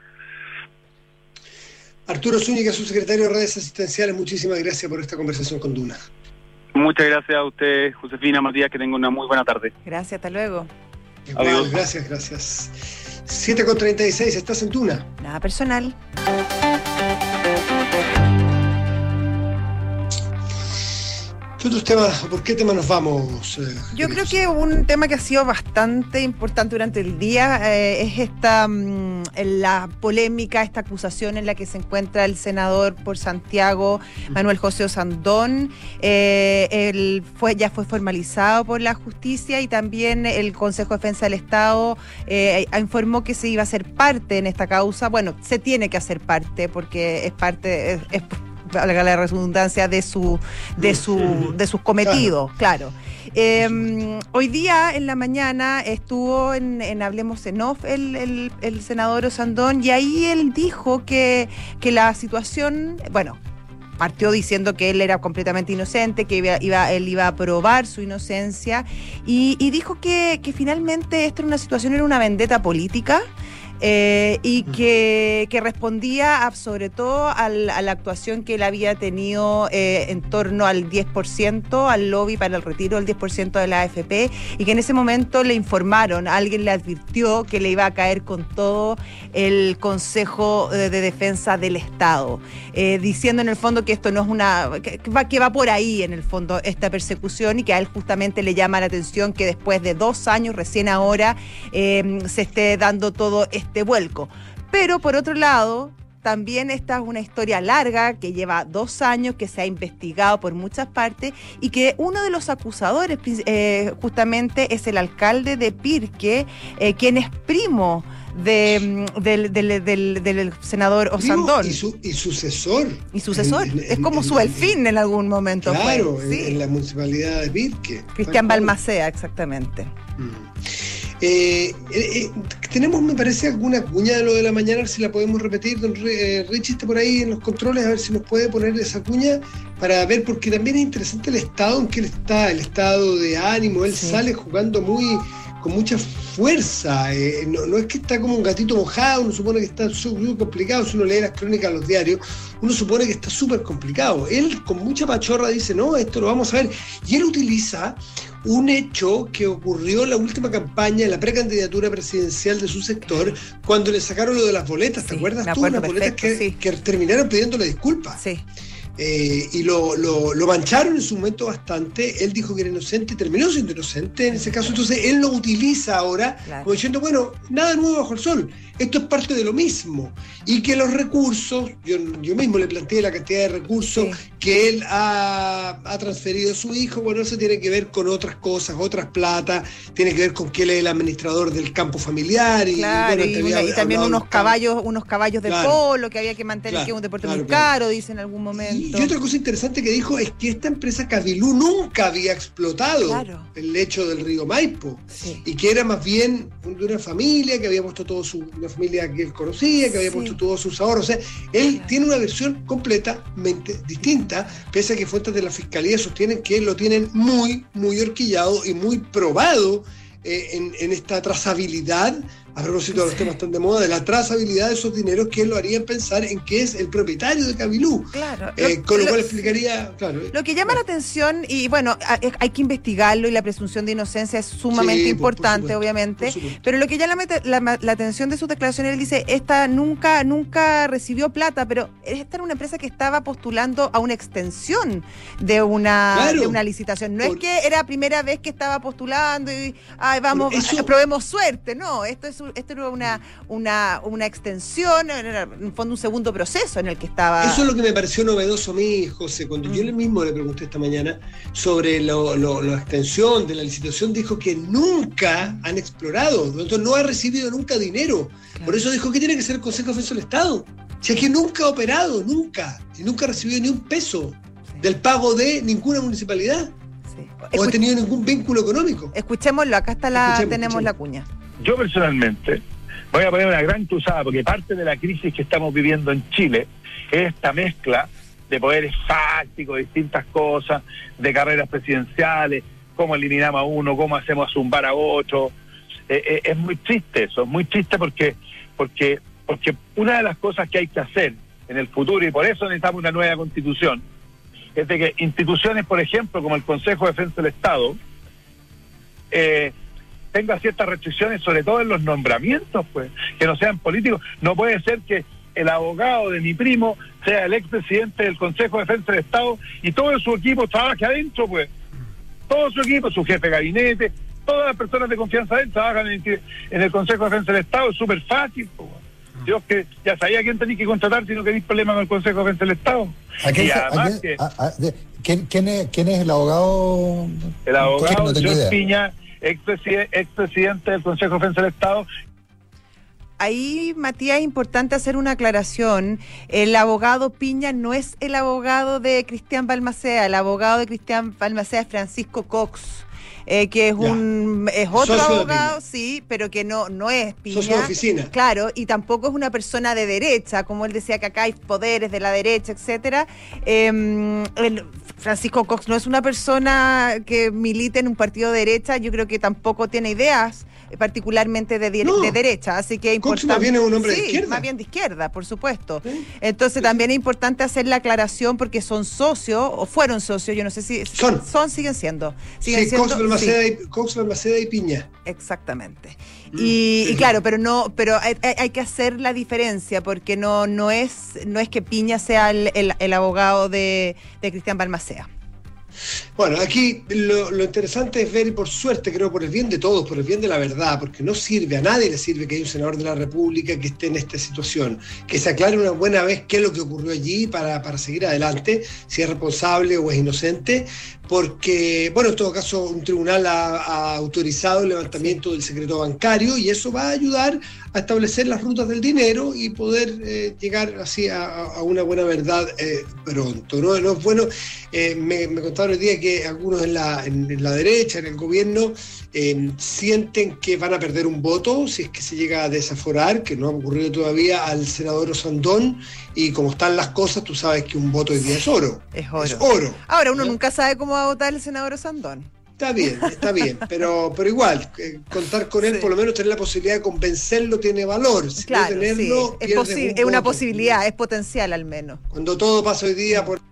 Arturo Zúñiga, subsecretario de Redes Asistenciales, muchísimas gracias por esta conversación con Duna. Muchas gracias a usted, Josefina, Matías, que tengan una muy buena tarde. Gracias, hasta luego. Igual, Adiós. gracias, gracias. siete con treinta y seis, estás en Duna. Nada personal. ¿Qué otros temas, por qué tema nos vamos? Eh, Yo creo que un tema que ha sido bastante importante durante el día eh, es esta mm, la polémica, esta acusación en la que se encuentra el senador por Santiago, Manuel José Osandón. Eh, él fue, ya fue formalizado por la justicia y también el Consejo de Defensa del Estado eh, informó que se iba a hacer parte en esta causa. Bueno, se tiene que hacer parte porque es parte... Es, es, valga la redundancia de su de su de sus cometidos, claro. Eh, hoy día en la mañana estuvo en, en Hablemos en Off el, el, el senador Osandón y ahí él dijo que, que la situación, bueno, partió diciendo que él era completamente inocente, que iba, iba, él iba a probar su inocencia y, y dijo que, que finalmente esta era una situación, era una vendetta política. Eh, y que, que respondía a, sobre todo al, a la actuación que él había tenido eh, en torno al diez por ciento, al lobby para el retiro del diez por ciento de la A F P, y que en ese momento le informaron, alguien le advirtió que le iba a caer con todo el Consejo de, de Defensa del Estado, eh, diciendo en el fondo que esto no es una, que, que, va, que va por ahí en el fondo esta persecución y que a él justamente le llama la atención que después de dos años, recién ahora, eh, se esté dando todo este vuelco. Pero por otro lado, también esta es una historia larga que lleva dos años, que se ha investigado por muchas partes y que uno de los acusadores eh, justamente es el alcalde de Pirque, eh, quien es primo de, del, del, del, del senador Osandón. Y, su, y sucesor. Y sucesor. En, en, es como en, su elfín en algún momento. Claro, fue. Sí. En, en la municipalidad de Pirque. Cristian Balmaceda, exactamente. Mm. Eh, eh, eh, tenemos, me parece, alguna cuña de lo de la mañana, a ver si la podemos repetir. Don eh, Richie está por ahí en los controles, a ver si nos puede poner esa cuña para ver, porque también es interesante el estado en que él está, el estado de ánimo. Él sí. Sale jugando muy con mucha fuerza, eh, no, no es que está como un gatito mojado, uno supone que está súper complicado. Si uno lee las crónicas de los diarios, uno supone que está súper complicado. Él con mucha pachorra dice, no, esto lo vamos a ver, y él utiliza un hecho que ocurrió en la última campaña, en la precandidatura presidencial de su sector, cuando le sacaron lo de las boletas, ¿te sí, acuerdas tú? Unas boletas que, sí. que terminaron pidiéndole disculpas. Sí. Eh, y lo, lo, lo mancharon en su momento bastante. Él dijo que era inocente y terminó siendo inocente en ese caso. Entonces él lo utiliza ahora, claro, como diciendo, bueno, nada nuevo bajo el sol, esto es parte de lo mismo, y que los recursos, yo, yo mismo le planteé la cantidad de recursos sí. que él ha, ha transferido a su hijo. Bueno, eso tiene que ver con otras cosas, otras plata, tiene que ver con que él es el administrador del campo familiar y, claro, bueno, y, una, y también unos caballos, unos caballos de claro, polo que había que mantener, claro, que es un deporte claro, muy caro, claro, dice en algún momento. Y otra cosa interesante que dijo es que esta empresa Cabilú nunca había explotado claro. el lecho del río Maipo, sí. y que era más bien de una familia que había puesto todo su, una familia que él conocía, que había sí. puesto todos sus ahorros. O sea, él claro. tiene una versión completamente distinta, pese a que fuentes de la fiscalía sostienen que lo tienen muy, muy horquillado y muy probado eh, en, en esta trazabilidad. A propósito de los temas tan de moda, de la trazabilidad de esos dineros que lo harían pensar en que es el propietario de Cabilú. Claro. Eh, lo, con lo, lo cual lo, explicaría, claro. Lo que llama bueno. la atención, y bueno, hay que investigarlo, y la presunción de inocencia es sumamente sí, importante, por, por obviamente, pero lo que llama la, la, la atención de sus declaraciones, él dice, esta nunca, nunca recibió plata, pero esta era una empresa que estaba postulando a una extensión de una, claro. de una licitación. No por, es que era la primera vez que estaba postulando y, ay, vamos, eso, probemos suerte, no, esto es esto era una, una, una extensión, era en fondo un segundo proceso en el que estaba... Eso es lo que me pareció novedoso a mí, José, cuando mm. yo mismo le pregunté esta mañana sobre lo, lo, la extensión de la licitación, dijo que nunca han explorado, entonces no ha recibido nunca dinero, claro. por eso dijo que tiene que ser el Consejo de Defensa del Estado, si aquí nunca ha operado, nunca, y nunca ha recibido ni un peso sí. del pago de ninguna municipalidad, sí. o Escuch- ha tenido ningún vínculo económico. Escuchémoslo, acá está la, escuchemos, tenemos escuchemos. la cuña. Yo personalmente voy a poner una gran cruzada, porque parte de la crisis que estamos viviendo en Chile es esta mezcla de poderes fácticos, distintas cosas, de carreras presidenciales, cómo eliminamos a uno, cómo hacemos zumbar a otro. Eh, eh, es muy triste eso, es muy triste porque, porque, porque una de las cosas que hay que hacer en el futuro, y por eso necesitamos una nueva constitución, es de que instituciones, por ejemplo, como el Consejo de Defensa del Estado, eh, tenga ciertas restricciones, sobre todo en los nombramientos, pues, que no sean políticos. No puede ser que, el abogado de mi primo sea el expresidente del Consejo de Defensa del Estado y todo su equipo trabaje adentro, pues. Todo su equipo, su jefe de gabinete, todas las personas de confianza de él trabajan en, en el Consejo de Defensa del Estado. Es súper fácil, pues. Dios, que ya sabía quién tenéis que contratar si no queréis problemas con el Consejo de Defensa del Estado. Y además que... A, a, de, ¿quién, quién, es, ¿Quién es el abogado? El abogado no George Piña, expresidente, expresidente del Consejo de Defensa del Estado. Ahí, Matías, es importante hacer una aclaración. El abogado Piña no es el abogado de Cristian Balmaceda. El abogado de Cristian Balmaceda es Francisco Cox. Eh, que es ya. un es otro socio abogado, sí, pero que no no es Piña. Socio de oficina. Claro, y tampoco es una persona de derecha, como él decía que acá hay poderes de la derecha, etcétera. Eh, el, Francisco Cox no es una persona que milite en un partido de derecha, yo creo que tampoco tiene ideas particularmente de, de, no. de derecha, así que es importante. Cox más bien es un hombre sí, de izquierda. más bien de izquierda, por supuesto. ¿Sí? Entonces sí. también es importante hacer la aclaración porque son socios, o fueron socios, yo no sé si... Son. Son, siguen siendo. Siguen sí, siendo Cox, Balmaceda, sí. y, Cox, Balmaceda y Piña. Exactamente. Mm, y, sí. y claro, pero no pero hay, hay que hacer la diferencia porque no no es no es que Piña sea el, el, el abogado de, de Cristian Balmaceda. Bueno, aquí lo, lo interesante es ver, y por suerte creo por el bien de todos, por el bien de la verdad, porque no sirve, a nadie le sirve que haya un senador de la República que esté en esta situación, que se aclare una buena vez qué es lo que ocurrió allí para, para seguir adelante, si es responsable o es inocente, porque, bueno, en todo caso un tribunal ha, ha autorizado el levantamiento del secreto bancario y eso va a ayudar a establecer las rutas del dinero y poder eh, llegar así a, a una buena verdad eh, pronto, ¿no? No es bueno, eh, me, me contaron hoy día que algunos en la, en, en la derecha, en el gobierno, eh, sienten que van a perder un voto si es que se llega a desaforar, que no ha ocurrido todavía, al senador Osandón, y como están las cosas, tú sabes que un voto hoy día es oro. Es oro. Es oro. Ahora, uno ¿no? nunca sabe cómo va a votar el senador Osandón. Está bien, está bien, pero pero igual, eh, contar con él, sí. por lo menos tener la posibilidad de convencerlo tiene valor. Si claro, no tenerlo, sí. es, posi- un es una voto. posibilidad, es potencial al menos. Cuando todo pasa hoy día por...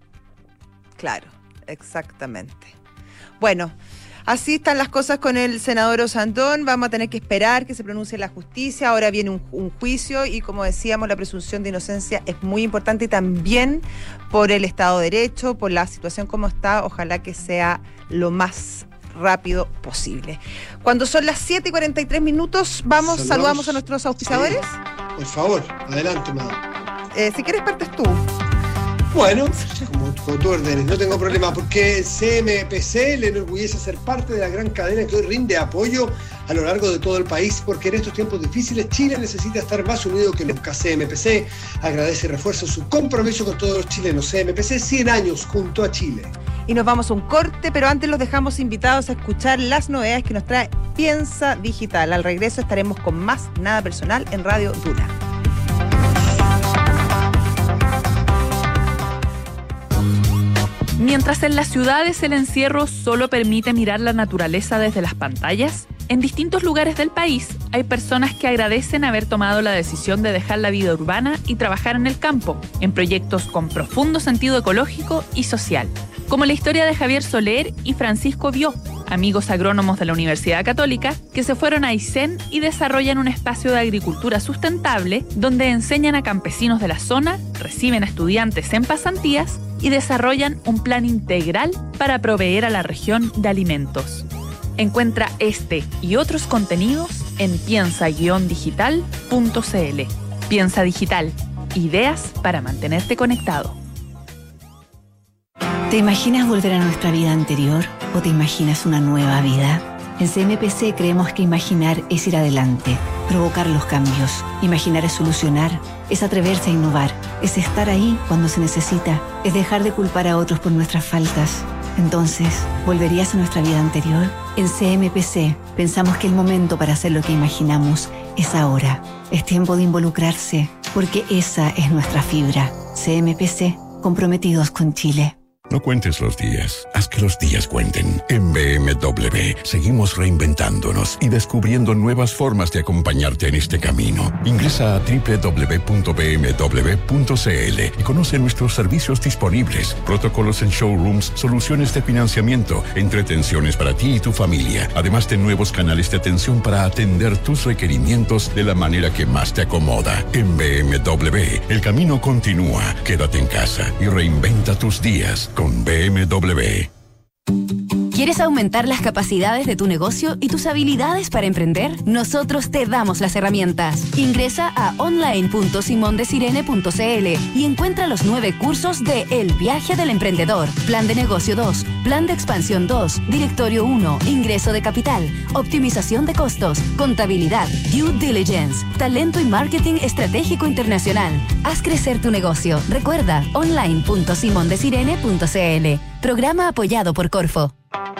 Claro, exactamente. Bueno, así están las cosas con el senador Osandón. Vamos a tener que esperar que se pronuncie la justicia. Ahora viene un, un juicio y, como decíamos, la presunción de inocencia es muy importante y también por el Estado de Derecho, por la situación como está. Ojalá que sea lo más rápido posible. Cuando son las siete y cuarenta y tres minutos, vamos, saludamos, saludamos a nuestros auspiciadores. Sí, por favor, adelante, Mado. Eh, si quieres, partes tú. Bueno, como, como tú ordenes, no tengo problema, porque C M P C le enorgullece ser parte de la gran cadena que hoy rinde apoyo a lo largo de todo el país, porque en estos tiempos difíciles Chile necesita estar más unido que nunca. C M P C agradece y refuerza su compromiso con todos los chilenos. C M P C, cien años junto a Chile. Y nos vamos a un corte, pero antes los dejamos invitados a escuchar las novedades que nos trae Piensa Digital. Al regreso estaremos con más Nada Personal en Radio Duna. Mientras en las ciudades el encierro solo permite mirar la naturaleza desde las pantallas, en distintos lugares del país hay personas que agradecen haber tomado la decisión de dejar la vida urbana y trabajar en el campo, en proyectos con profundo sentido ecológico y social, como la historia de Javier Soler y Francisco Bió, amigos agrónomos de la Universidad Católica, que se fueron a Aysén y desarrollan un espacio de agricultura sustentable donde enseñan a campesinos de la zona, reciben a estudiantes en pasantías y desarrollan un plan integral para proveer a la región de alimentos. Encuentra este y otros contenidos en piensa guion digital punto c l. Piensa Digital. Ideas para mantenerte conectado. ¿Te imaginas volver a nuestra vida anterior o te imaginas una nueva vida? En C M P C creemos que imaginar es ir adelante, provocar los cambios. Imaginar es solucionar, es atreverse a innovar, es estar ahí cuando se necesita, es dejar de culpar a otros por nuestras faltas. Entonces, ¿volverías a nuestra vida anterior? En C M P C pensamos que el momento para hacer lo que imaginamos es ahora. Es tiempo de involucrarse, porque esa es nuestra fibra. C M P C, comprometidos con Chile. No cuentes los días, haz que los días cuenten. En B M W seguimos reinventándonos y descubriendo nuevas formas de acompañarte en este camino. Ingresa a doble u doble u doble u punto b m w punto c l y conoce nuestros servicios disponibles, protocolos en showrooms, soluciones de financiamiento, entretenciones para ti y tu familia, además de nuevos canales de atención para atender tus requerimientos de la manera que más te acomoda. En B M W, el camino continúa. Quédate en casa y reinventa tus días con B M W. ¿Quieres aumentar las capacidades de tu negocio y tus habilidades para emprender? Nosotros te damos las herramientas. Ingresa a online punto simon de sirene punto c l y encuentra los nueve cursos de El Viaje del Emprendedor, Plan de Negocio dos, Plan de Expansión dos, Directorio uno, Ingreso de Capital, Optimización de Costos, Contabilidad, Due Diligence, Talento y Marketing Estratégico Internacional. Haz crecer tu negocio. Recuerda, online punto simon de sirene punto c l. Programa apoyado por Corfo.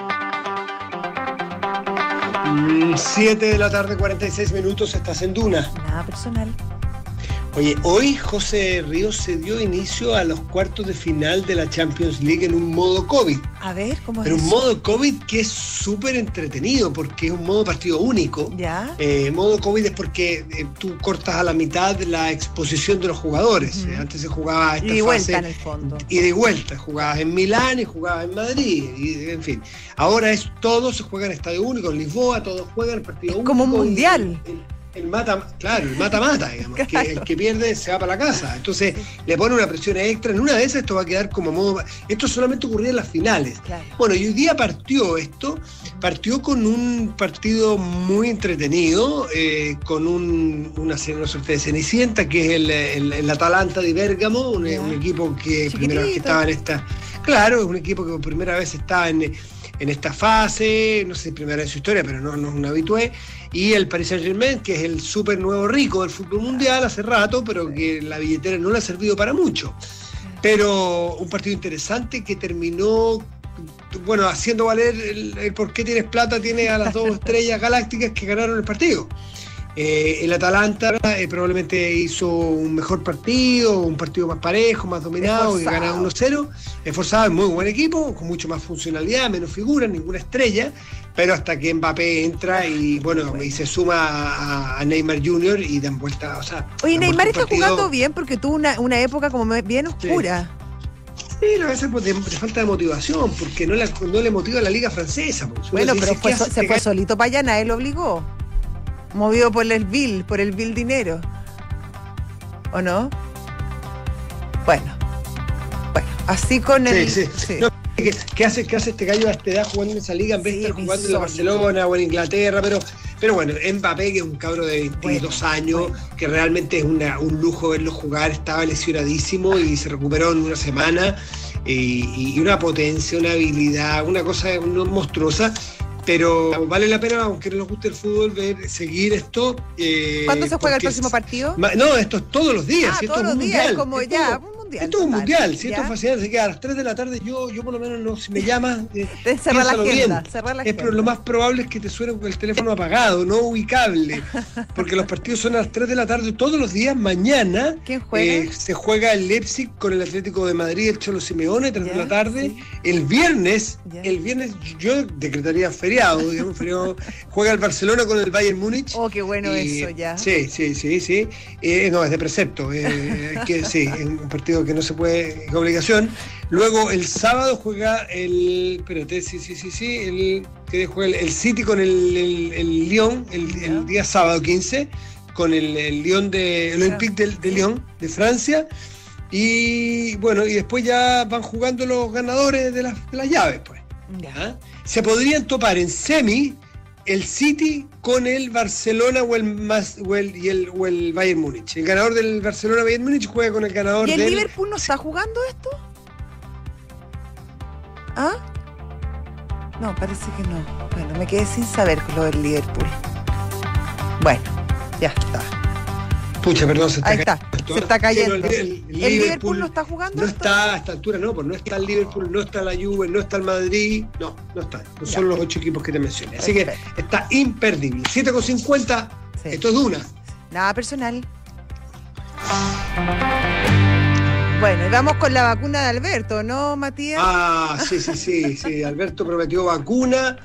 siete de la tarde, cuarenta y seis minutos, estás en Duna. Nada personal. Oye, hoy José Ríos se dio inicio a los cuartos de final de la Champions League en un modo COVID. A ver, ¿cómo es Pero eso? un modo COVID que es súper entretenido porque es un modo partido único. ¿Ya? Eh, modo COVID es porque eh, tú cortas a la mitad la exposición de los jugadores. Uh-huh. Eh, antes se jugaba esta Y de vuelta fase, en el fondo. Y de vuelta. Jugabas en Milán y jugabas en Madrid. Y, en fin. Ahora es todo se juega en estadio único, en Lisboa, todos juegan partido Es único. como un mundial. Y, el, El mata, claro, el mata-mata, digamos, claro. que el que pierde se va para la casa. Entonces le pone una presión extra. En una de esas esto va a quedar como modo. Esto solamente ocurría en las finales. Claro. Bueno, y hoy día partió esto, partió con un partido muy entretenido, eh, con un, una, una suerte de cenicienta, que es el, el, el Atalanta de Bérgamo, un, un equipo que Chiquitito. primera vez que estaba en esta. Claro, es un equipo que por primera vez estaba en. en esta fase, no sé si primera vez en su historia, pero no, no es un habitué, y el Paris Saint-Germain, que es el súper nuevo rico del fútbol mundial hace rato, pero que la billetera no le ha servido para mucho. Pero un partido interesante que terminó, bueno, haciendo valer el, el por qué tienes plata, tiene a las dos estrellas galácticas que ganaron el partido. Eh, el Atalanta eh, probablemente hizo un mejor partido, un partido más parejo, más dominado, y ganaba uno cero. Esforzado, es muy buen equipo, con mucho más funcionalidad, menos figuras, ninguna estrella, pero hasta que Mbappé entra y bueno, y se suma a, a Neymar junior y dan vuelta, o sea... Oye, Neymar está partido... jugando bien porque tuvo una, una época como bien oscura. Sí. Sí, a veces pues, de, de falta de motivación, porque no, la, no le motiva la liga francesa. Pues. Bueno, pero dice, fue, so, hace, se fue cae... solito para allá, nadie lo obligó. Movido por el bill, por el bill dinero. ¿O no? Bueno. Bueno, así con el... Sí, sí. sí. No, ¿qué, qué, hace, ¿Qué hace este gallo a esta edad jugando en esa liga en vez sí, de estar jugando en Barcelona o en Inglaterra? Pero, pero bueno, Mbappé, que es un cabro de veintidós bueno, años, bueno. que realmente es una, un lujo verlo jugar, estaba lesionadísimo y se recuperó en una semana. Y, y una potencia, una habilidad, una cosa monstruosa. Pero vale la pena, aunque no nos guste el fútbol, ver, seguir esto. Eh, ¿Cuándo se juega el próximo partido? No, esto es todos los días. Ah, si todos esto los es un días, mundial, es como es ya, todo, un mundial. Esto es un mundial, si ¿ya? esto es fascinante, se queda a las tres de la tarde, yo, yo por lo menos, no, si me llamas, eh, cerrar la agenda, bien. cerrar la es, pero lo más probable es que te suene con el teléfono apagado, no ubicable, porque los partidos son a las tres de la tarde todos los días. Mañana ¿Quién juega? Eh, se juega el Leipzig con el Atlético de Madrid, el Cholo Simeone, tres de la tarde. Sí. El viernes, ya. el viernes yo decretaría feriado, digamos, feriado, juega el Barcelona con el Bayern Múnich. Oh, qué bueno y, eso, ya. Sí, sí, sí, sí. Eh, no, es de precepto, eh, que sí, es un partido que no se puede, es obligación. Luego el sábado juega el, espérate, sí, sí, sí, sí, el que juega el, el City con el, el, el Lyon, el, el día sábado quince, con el, el Lyon de, el Olympique de, de Lyon, de Francia. Y bueno, y después ya van jugando los ganadores de las, de las llaves, pues. ¿Ah? Se podrían topar en semi el City con el Barcelona o el, o el, y el, o el Bayern Múnich. El ganador del Barcelona Bayern Múnich juega con el ganador del... ¿Y el del... Liverpool no está jugando esto? ¿Ah? No, parece que no. Bueno, me quedé sin saber con lo del Liverpool. Bueno, ya está. Pucha, perdón, se está Ahí está, cayendo. se está cayendo. El, el, el, ¿El Liverpool, Liverpool no está jugando? No esto? está a esta altura, no, pues no está el Liverpool, no está la Juve, no está el Madrid, no, no está. No son los ocho equipos que te mencioné. Así que está imperdible. siete con cincuenta, sí. Esto es Duna. Nada personal. Bueno, y vamos con la vacuna de Alberto, ¿no, Matías? Ah, sí, sí, sí, sí. Alberto prometió vacuna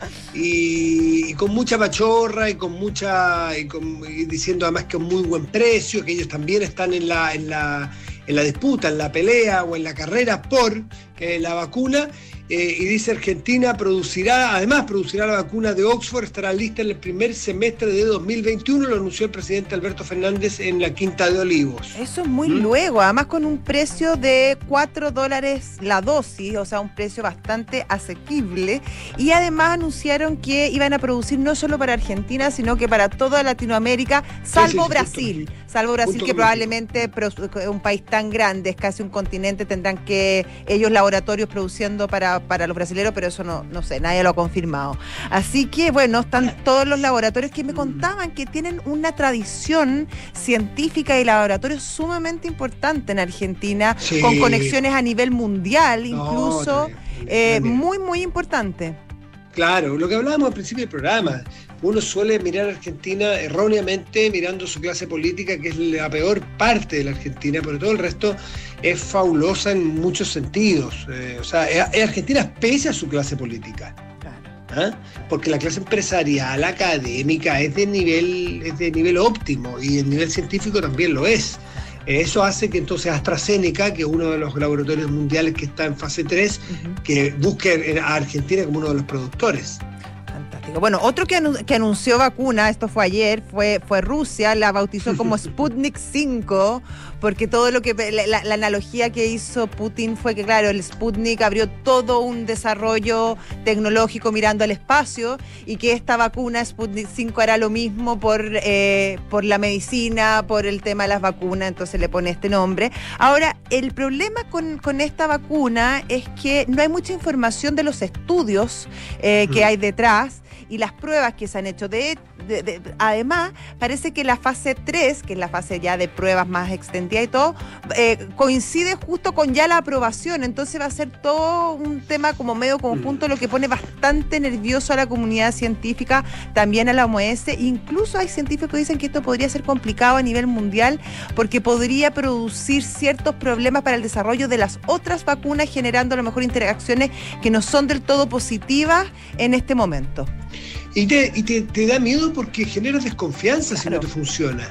y, y con mucha pachorra y con mucha y, con, y diciendo además que un muy buen precio, que ellos también están en la en la en la disputa, en la pelea o en la carrera por eh, la vacuna. Eh, y dice Argentina producirá, además producirá la vacuna de Oxford, estará lista en el primer semestre de dos mil veintiuno, lo anunció el presidente Alberto Fernández en la Quinta de Olivos. Eso es muy ¿Mm? luego, además con un precio de cuatro dólares la dosis, o sea, un precio bastante asequible, y además anunciaron que iban a producir no solo para Argentina, sino que para toda Latinoamérica, salvo sí, sí, Brasil, punto. salvo Brasil Punto que conmigo. probablemente un país tan grande, es casi un continente, tendrán que ellos laboratorios produciendo para para los brasileños, pero eso no, no sé, nadie lo ha confirmado. Así que, bueno, están todos los laboratorios que me contaban que tienen una tradición científica y laboratorios sumamente importante en Argentina, Sí. con conexiones a nivel mundial, incluso, No, eh, también. muy, muy importante. Claro, lo que hablábamos al principio del programa, uno suele mirar a Argentina erróneamente mirando su clase política, que es la peor parte de la Argentina, pero todo el resto es fabulosa en muchos sentidos. Eh, o sea, es, es Argentina pese a su clase política. ¿Ah? Porque la clase empresarial, académica, es de nivel, es de nivel óptimo y el nivel científico también lo es. Eso hace que entonces AstraZeneca, que es uno de los laboratorios mundiales que está en fase tres, uh-huh. que busque a Argentina como uno de los productores. Fantástico. Bueno, otro que, anun- que anunció vacuna, esto fue ayer, fue, fue Rusia, la bautizó como Sputnik cinco, porque todo lo que la, la analogía que hizo Putin fue que, claro, el Sputnik abrió todo un desarrollo tecnológico mirando al espacio, y que esta vacuna Sputnik cinco hará lo mismo por, eh, por la medicina, por el tema de las vacunas, entonces le pone este nombre. Ahora, el problema con, con esta vacuna es que no hay mucha información de los estudios eh, que hay detrás y las pruebas que se han hecho. De, de, de, además, parece que la fase tres, que es la fase ya de pruebas más extendida y todo, eh, coincide justo con ya la aprobación, entonces va a ser todo un tema como medio conjunto, lo que pone bastante nervioso a la comunidad científica, también a la O M S. Incluso hay científicos que dicen que esto podría ser complicado a nivel mundial, porque podría producir ciertos problemas para el desarrollo de las otras vacunas, generando a lo mejor interacciones que no son del todo positivas en este momento. Y te, y te, te da miedo porque generas desconfianza, claro, si no te funciona.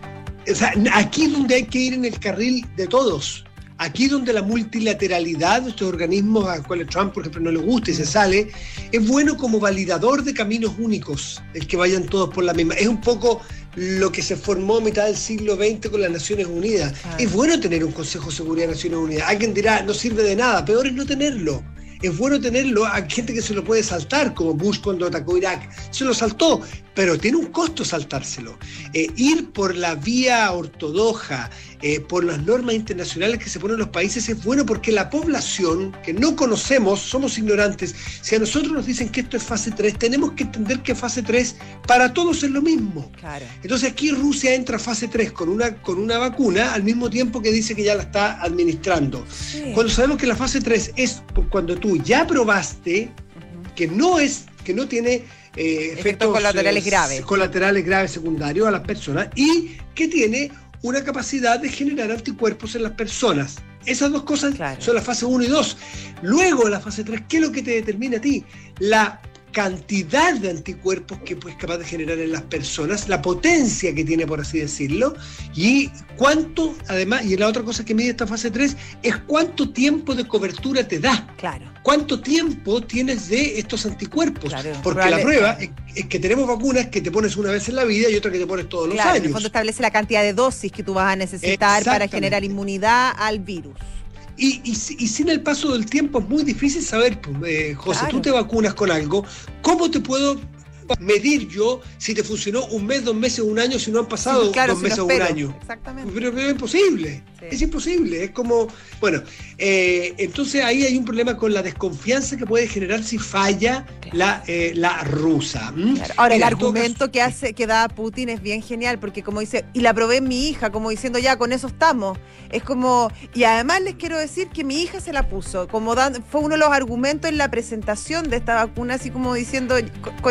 O sea, aquí es donde hay que ir en el carril de todos. Aquí es donde la multilateralidad de estos organismos a los cuales Trump, por ejemplo, no le gusta y se sale, es bueno como validador de caminos únicos, el que vayan todos por la misma. Es un poco lo que se formó a mitad del siglo veinte con las Naciones Unidas. Ah. Es bueno tener un Consejo de Seguridad de Naciones Unidas. Alguien dirá, no sirve de nada, peor es no tenerlo. Es bueno tenerlo, hay gente que se lo puede saltar, como Bush cuando atacó Irak, se lo saltó, pero tiene un costo saltárselo. Eh, ir por la vía ortodoxa, eh, por las normas internacionales que se ponen en los países es bueno, porque la población que no conocemos, somos ignorantes. Si a nosotros nos dicen que esto es fase tres, tenemos que entender que fase tres para todos es lo mismo. Claro. Entonces aquí Rusia entra a fase tres con una, con una vacuna al mismo tiempo que dice que ya la está administrando. Sí. Cuando sabemos que la fase tres es cuando tú ya probaste uh-huh. que no es, que no tiene eh, efectos, efectos colaterales eh, graves. colaterales graves secundarios a las personas, y que tiene una capacidad de generar anticuerpos en las personas. Esas dos cosas, claro, son la fase uno y dos. Luego, la fase tres, ¿qué es lo que te determina a ti? La cantidad de anticuerpos que es capaz de generar en las personas, la potencia que tiene, por así decirlo, y cuánto, además, y la otra cosa que mide esta fase tres es cuánto tiempo de cobertura te da. Claro. ¿Cuánto tiempo tienes de estos anticuerpos? Claro, porque probable, la prueba es, es que tenemos vacunas que te pones una vez en la vida y otra que te pones todos claro, los años. En el fondo establece la cantidad de dosis que tú vas a necesitar para generar inmunidad al virus. Y, y, y sin el paso del tiempo es muy difícil saber, eh, José, claro, tú te vacunas con algo, ¿cómo te puedo medir yo si te funcionó un mes, dos meses, un año, si no han pasado sí, claro, dos si meses o un año? Exactamente. Pero, pero es imposible, sí. es imposible, es como, bueno, eh, entonces ahí hay un problema con la desconfianza que puede generar si falla claro. la, eh, la rusa. ¿Mm? Claro. Ahora, Mira, el argumento caso, que hace que da Putin es bien genial, porque como dice, y la probé en mi hija, como diciendo, ya, con eso estamos. Es como, y además les quiero decir que mi hija se la puso, como dan, fue uno de los argumentos en la presentación de esta vacuna, así como diciendo, con, con eso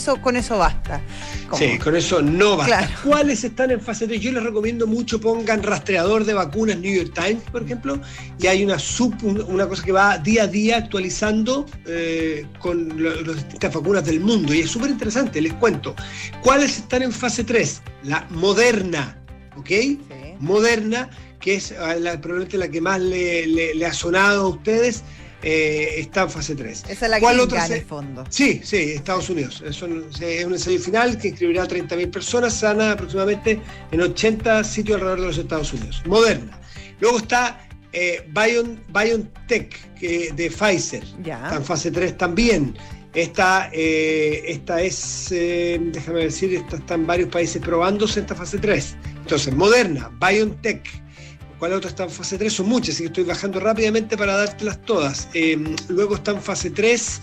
eso, con eso basta. ¿Cómo? Sí, con eso no basta. Claro. ¿Cuáles están en fase tres? Yo les recomiendo mucho, pongan rastreador de vacunas New York Times, por ejemplo, y hay una sub, una cosa que va día a día actualizando eh, con lo, las distintas vacunas del mundo, y es súper interesante, les cuento. ¿Cuáles están en fase tres? La Moderna, ¿ok? Sí. Moderna, que es la, probablemente la que más le, le, le ha sonado a ustedes. Eh, está en fase tres. Esa es la ¿Cuál gringa, otra en se... el fondo. Sí, sí, Estados Unidos. Es un, es un ensayo final que inscribirá a treinta mil personas, sana aproximadamente en ochenta sitios alrededor de los Estados Unidos. Moderna. Luego está eh, Bion, BioNTech que, de Pfizer. Ya. Está en fase tres también. Esta, eh, esta es, eh, déjame decir, esta está en varios países probándose esta fase tres. Entonces, Moderna, BioNTech. ¿Cuál otra está en fase tres? Son muchas, así que estoy bajando rápidamente para dártelas todas. Eh, luego está en fase tres.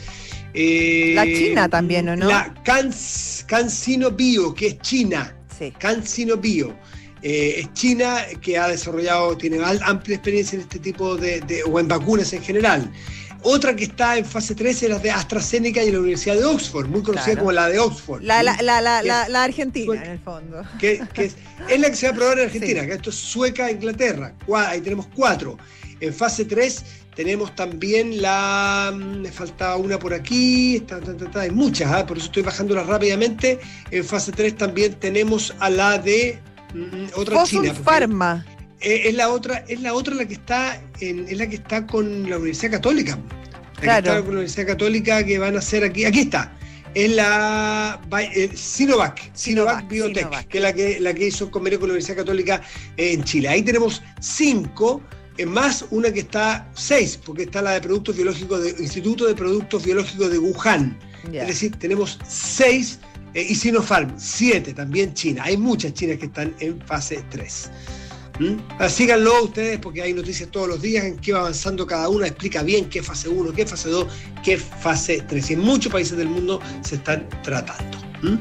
Eh, la China también, ¿o no? La Cans, CanSino Bio, que es China. Sí. CanSino Bio. Eh, es China, que ha desarrollado, tiene amplia experiencia en este tipo de, de o en vacunas en general. Otra que está en fase tres es la de AstraZeneca y la Universidad de Oxford, muy conocida claro. como la de Oxford. La, la, la, la, la, la Argentina, en el fondo. Que, que es, es la que se va a probar en Argentina, sí. que esto es Sueca, Inglaterra. Ahí tenemos cuatro. En fase tres tenemos también la... Me faltaba una por aquí, ta, ta, ta, ta, hay muchas, ¿eh? Por eso estoy bajándolas rápidamente. En fase tres también tenemos a la de... Mm, otra Fosun China. Pharma. Es la otra, es la otra la que está en, es la que está con la Universidad Católica. La claro. que está con la Universidad Católica que van a hacer aquí. Aquí está. Es la eh, Sinovac, Sinovac, Sinovac Biotech, Sinovac. que es la que, la que hizo convenio con la Universidad Católica eh, en Chile. Ahí tenemos cinco, eh, más una que está seis, porque está la de Productos Biológicos de Instituto de Productos Biológicos de Wuhan. Yeah. Es decir, tenemos seis eh, y Sinopharm, siete, también China. Hay muchas chinas que están en fase tres. ¿Mm? Síganlo ustedes porque hay noticias todos los días en qué va avanzando cada una, explica bien qué fase uno, qué fase dos, qué fase tres. Y en muchos países del mundo se están tratando. ¿Mm?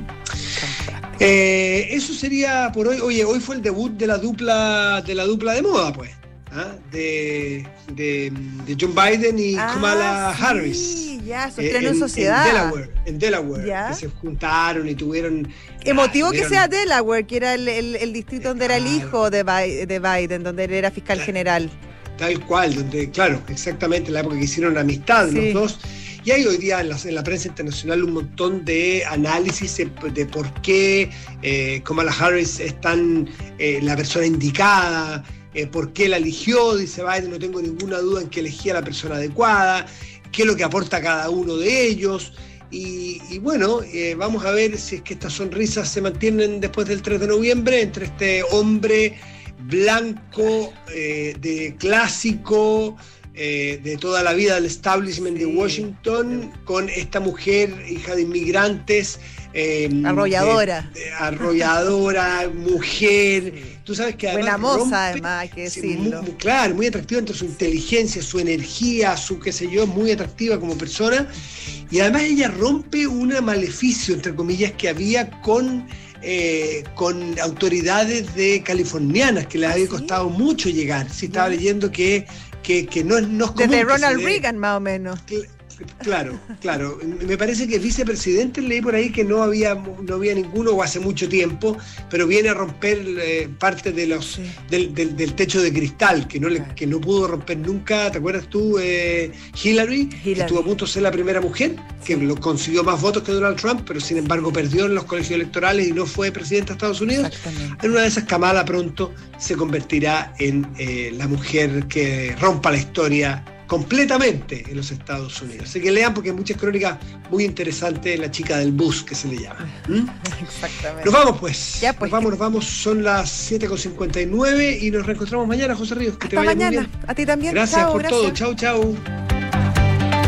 Eh, eso sería por hoy. Oye, hoy fue el debut de la dupla de la dupla de moda, pues. ¿Ah? De, de, de John Biden y ah, Kamala sí, Harris. Ya, su estreno eh, en sociedad. En Delaware, en Delaware ¿Ya? que se juntaron y tuvieron... Emotivo ah, tuvieron, que sea Delaware, que era el, el, el distrito donde claro, era el hijo de Biden, de Biden, donde él era fiscal claro, general. Tal cual, donde, claro, exactamente, en la época que hicieron amistad sí. los dos. Y hay hoy día en la, en la prensa internacional un montón de análisis de, de por qué eh, Kamala Harris es tan eh, la persona indicada, eh, por qué la eligió, dice Biden, no tengo ninguna duda en que elegía a la persona adecuada, qué es lo que aporta cada uno de ellos. Y, y bueno, eh, vamos a ver si es que estas sonrisas se mantienen después del tres de noviembre entre este hombre blanco, eh, de clásico, eh, de toda la vida del establishment sí. de Washington, con esta mujer, hija de inmigrantes, eh, arrolladora, de, de, arrolladora, mujer. Sí. Tú sabes que además buena moza, rompe, además, hay que decirlo. Muy, claro, muy atractiva entre su inteligencia, su energía, su qué sé yo, muy atractiva como persona. Y además ella rompe un maleficio, entre comillas, que había con, eh, con autoridades de californianas, que les ¿Ah, había sí? costado mucho llegar. Sí, estaba leyendo que, que, que no, no es común. Desde Ronald de, Reagan, más o menos. Que, Claro, claro. Me parece que vicepresidente leí por ahí que no había no había ninguno o hace mucho tiempo, pero viene a romper eh, parte de los sí. del, del, del techo de cristal que no le, claro. que no pudo romper nunca. ¿Te acuerdas tú, eh, Hillary? Hillary? Que estuvo a punto de ser la primera mujer que sí. lo consiguió más votos que Donald Trump, pero sin embargo perdió en los colegios electorales y no fue presidenta de Estados Unidos. En una de esas, Kamala pronto se convertirá en eh, la mujer que rompa la historia completamente en los Estados Unidos. Así que lean porque hay muchas crónicas muy interesantes, la chica del bus que se le llama. ¿Mm? Exactamente. Nos vamos pues. Ya, pues. Nos vamos, nos vamos. Son las siete con cincuenta y nueve y nos reencontramos mañana, José Ríos. Que Hasta te vaya mañana. muy bien. A ti también. Gracias chao, por gracias. todo. Chau, chau.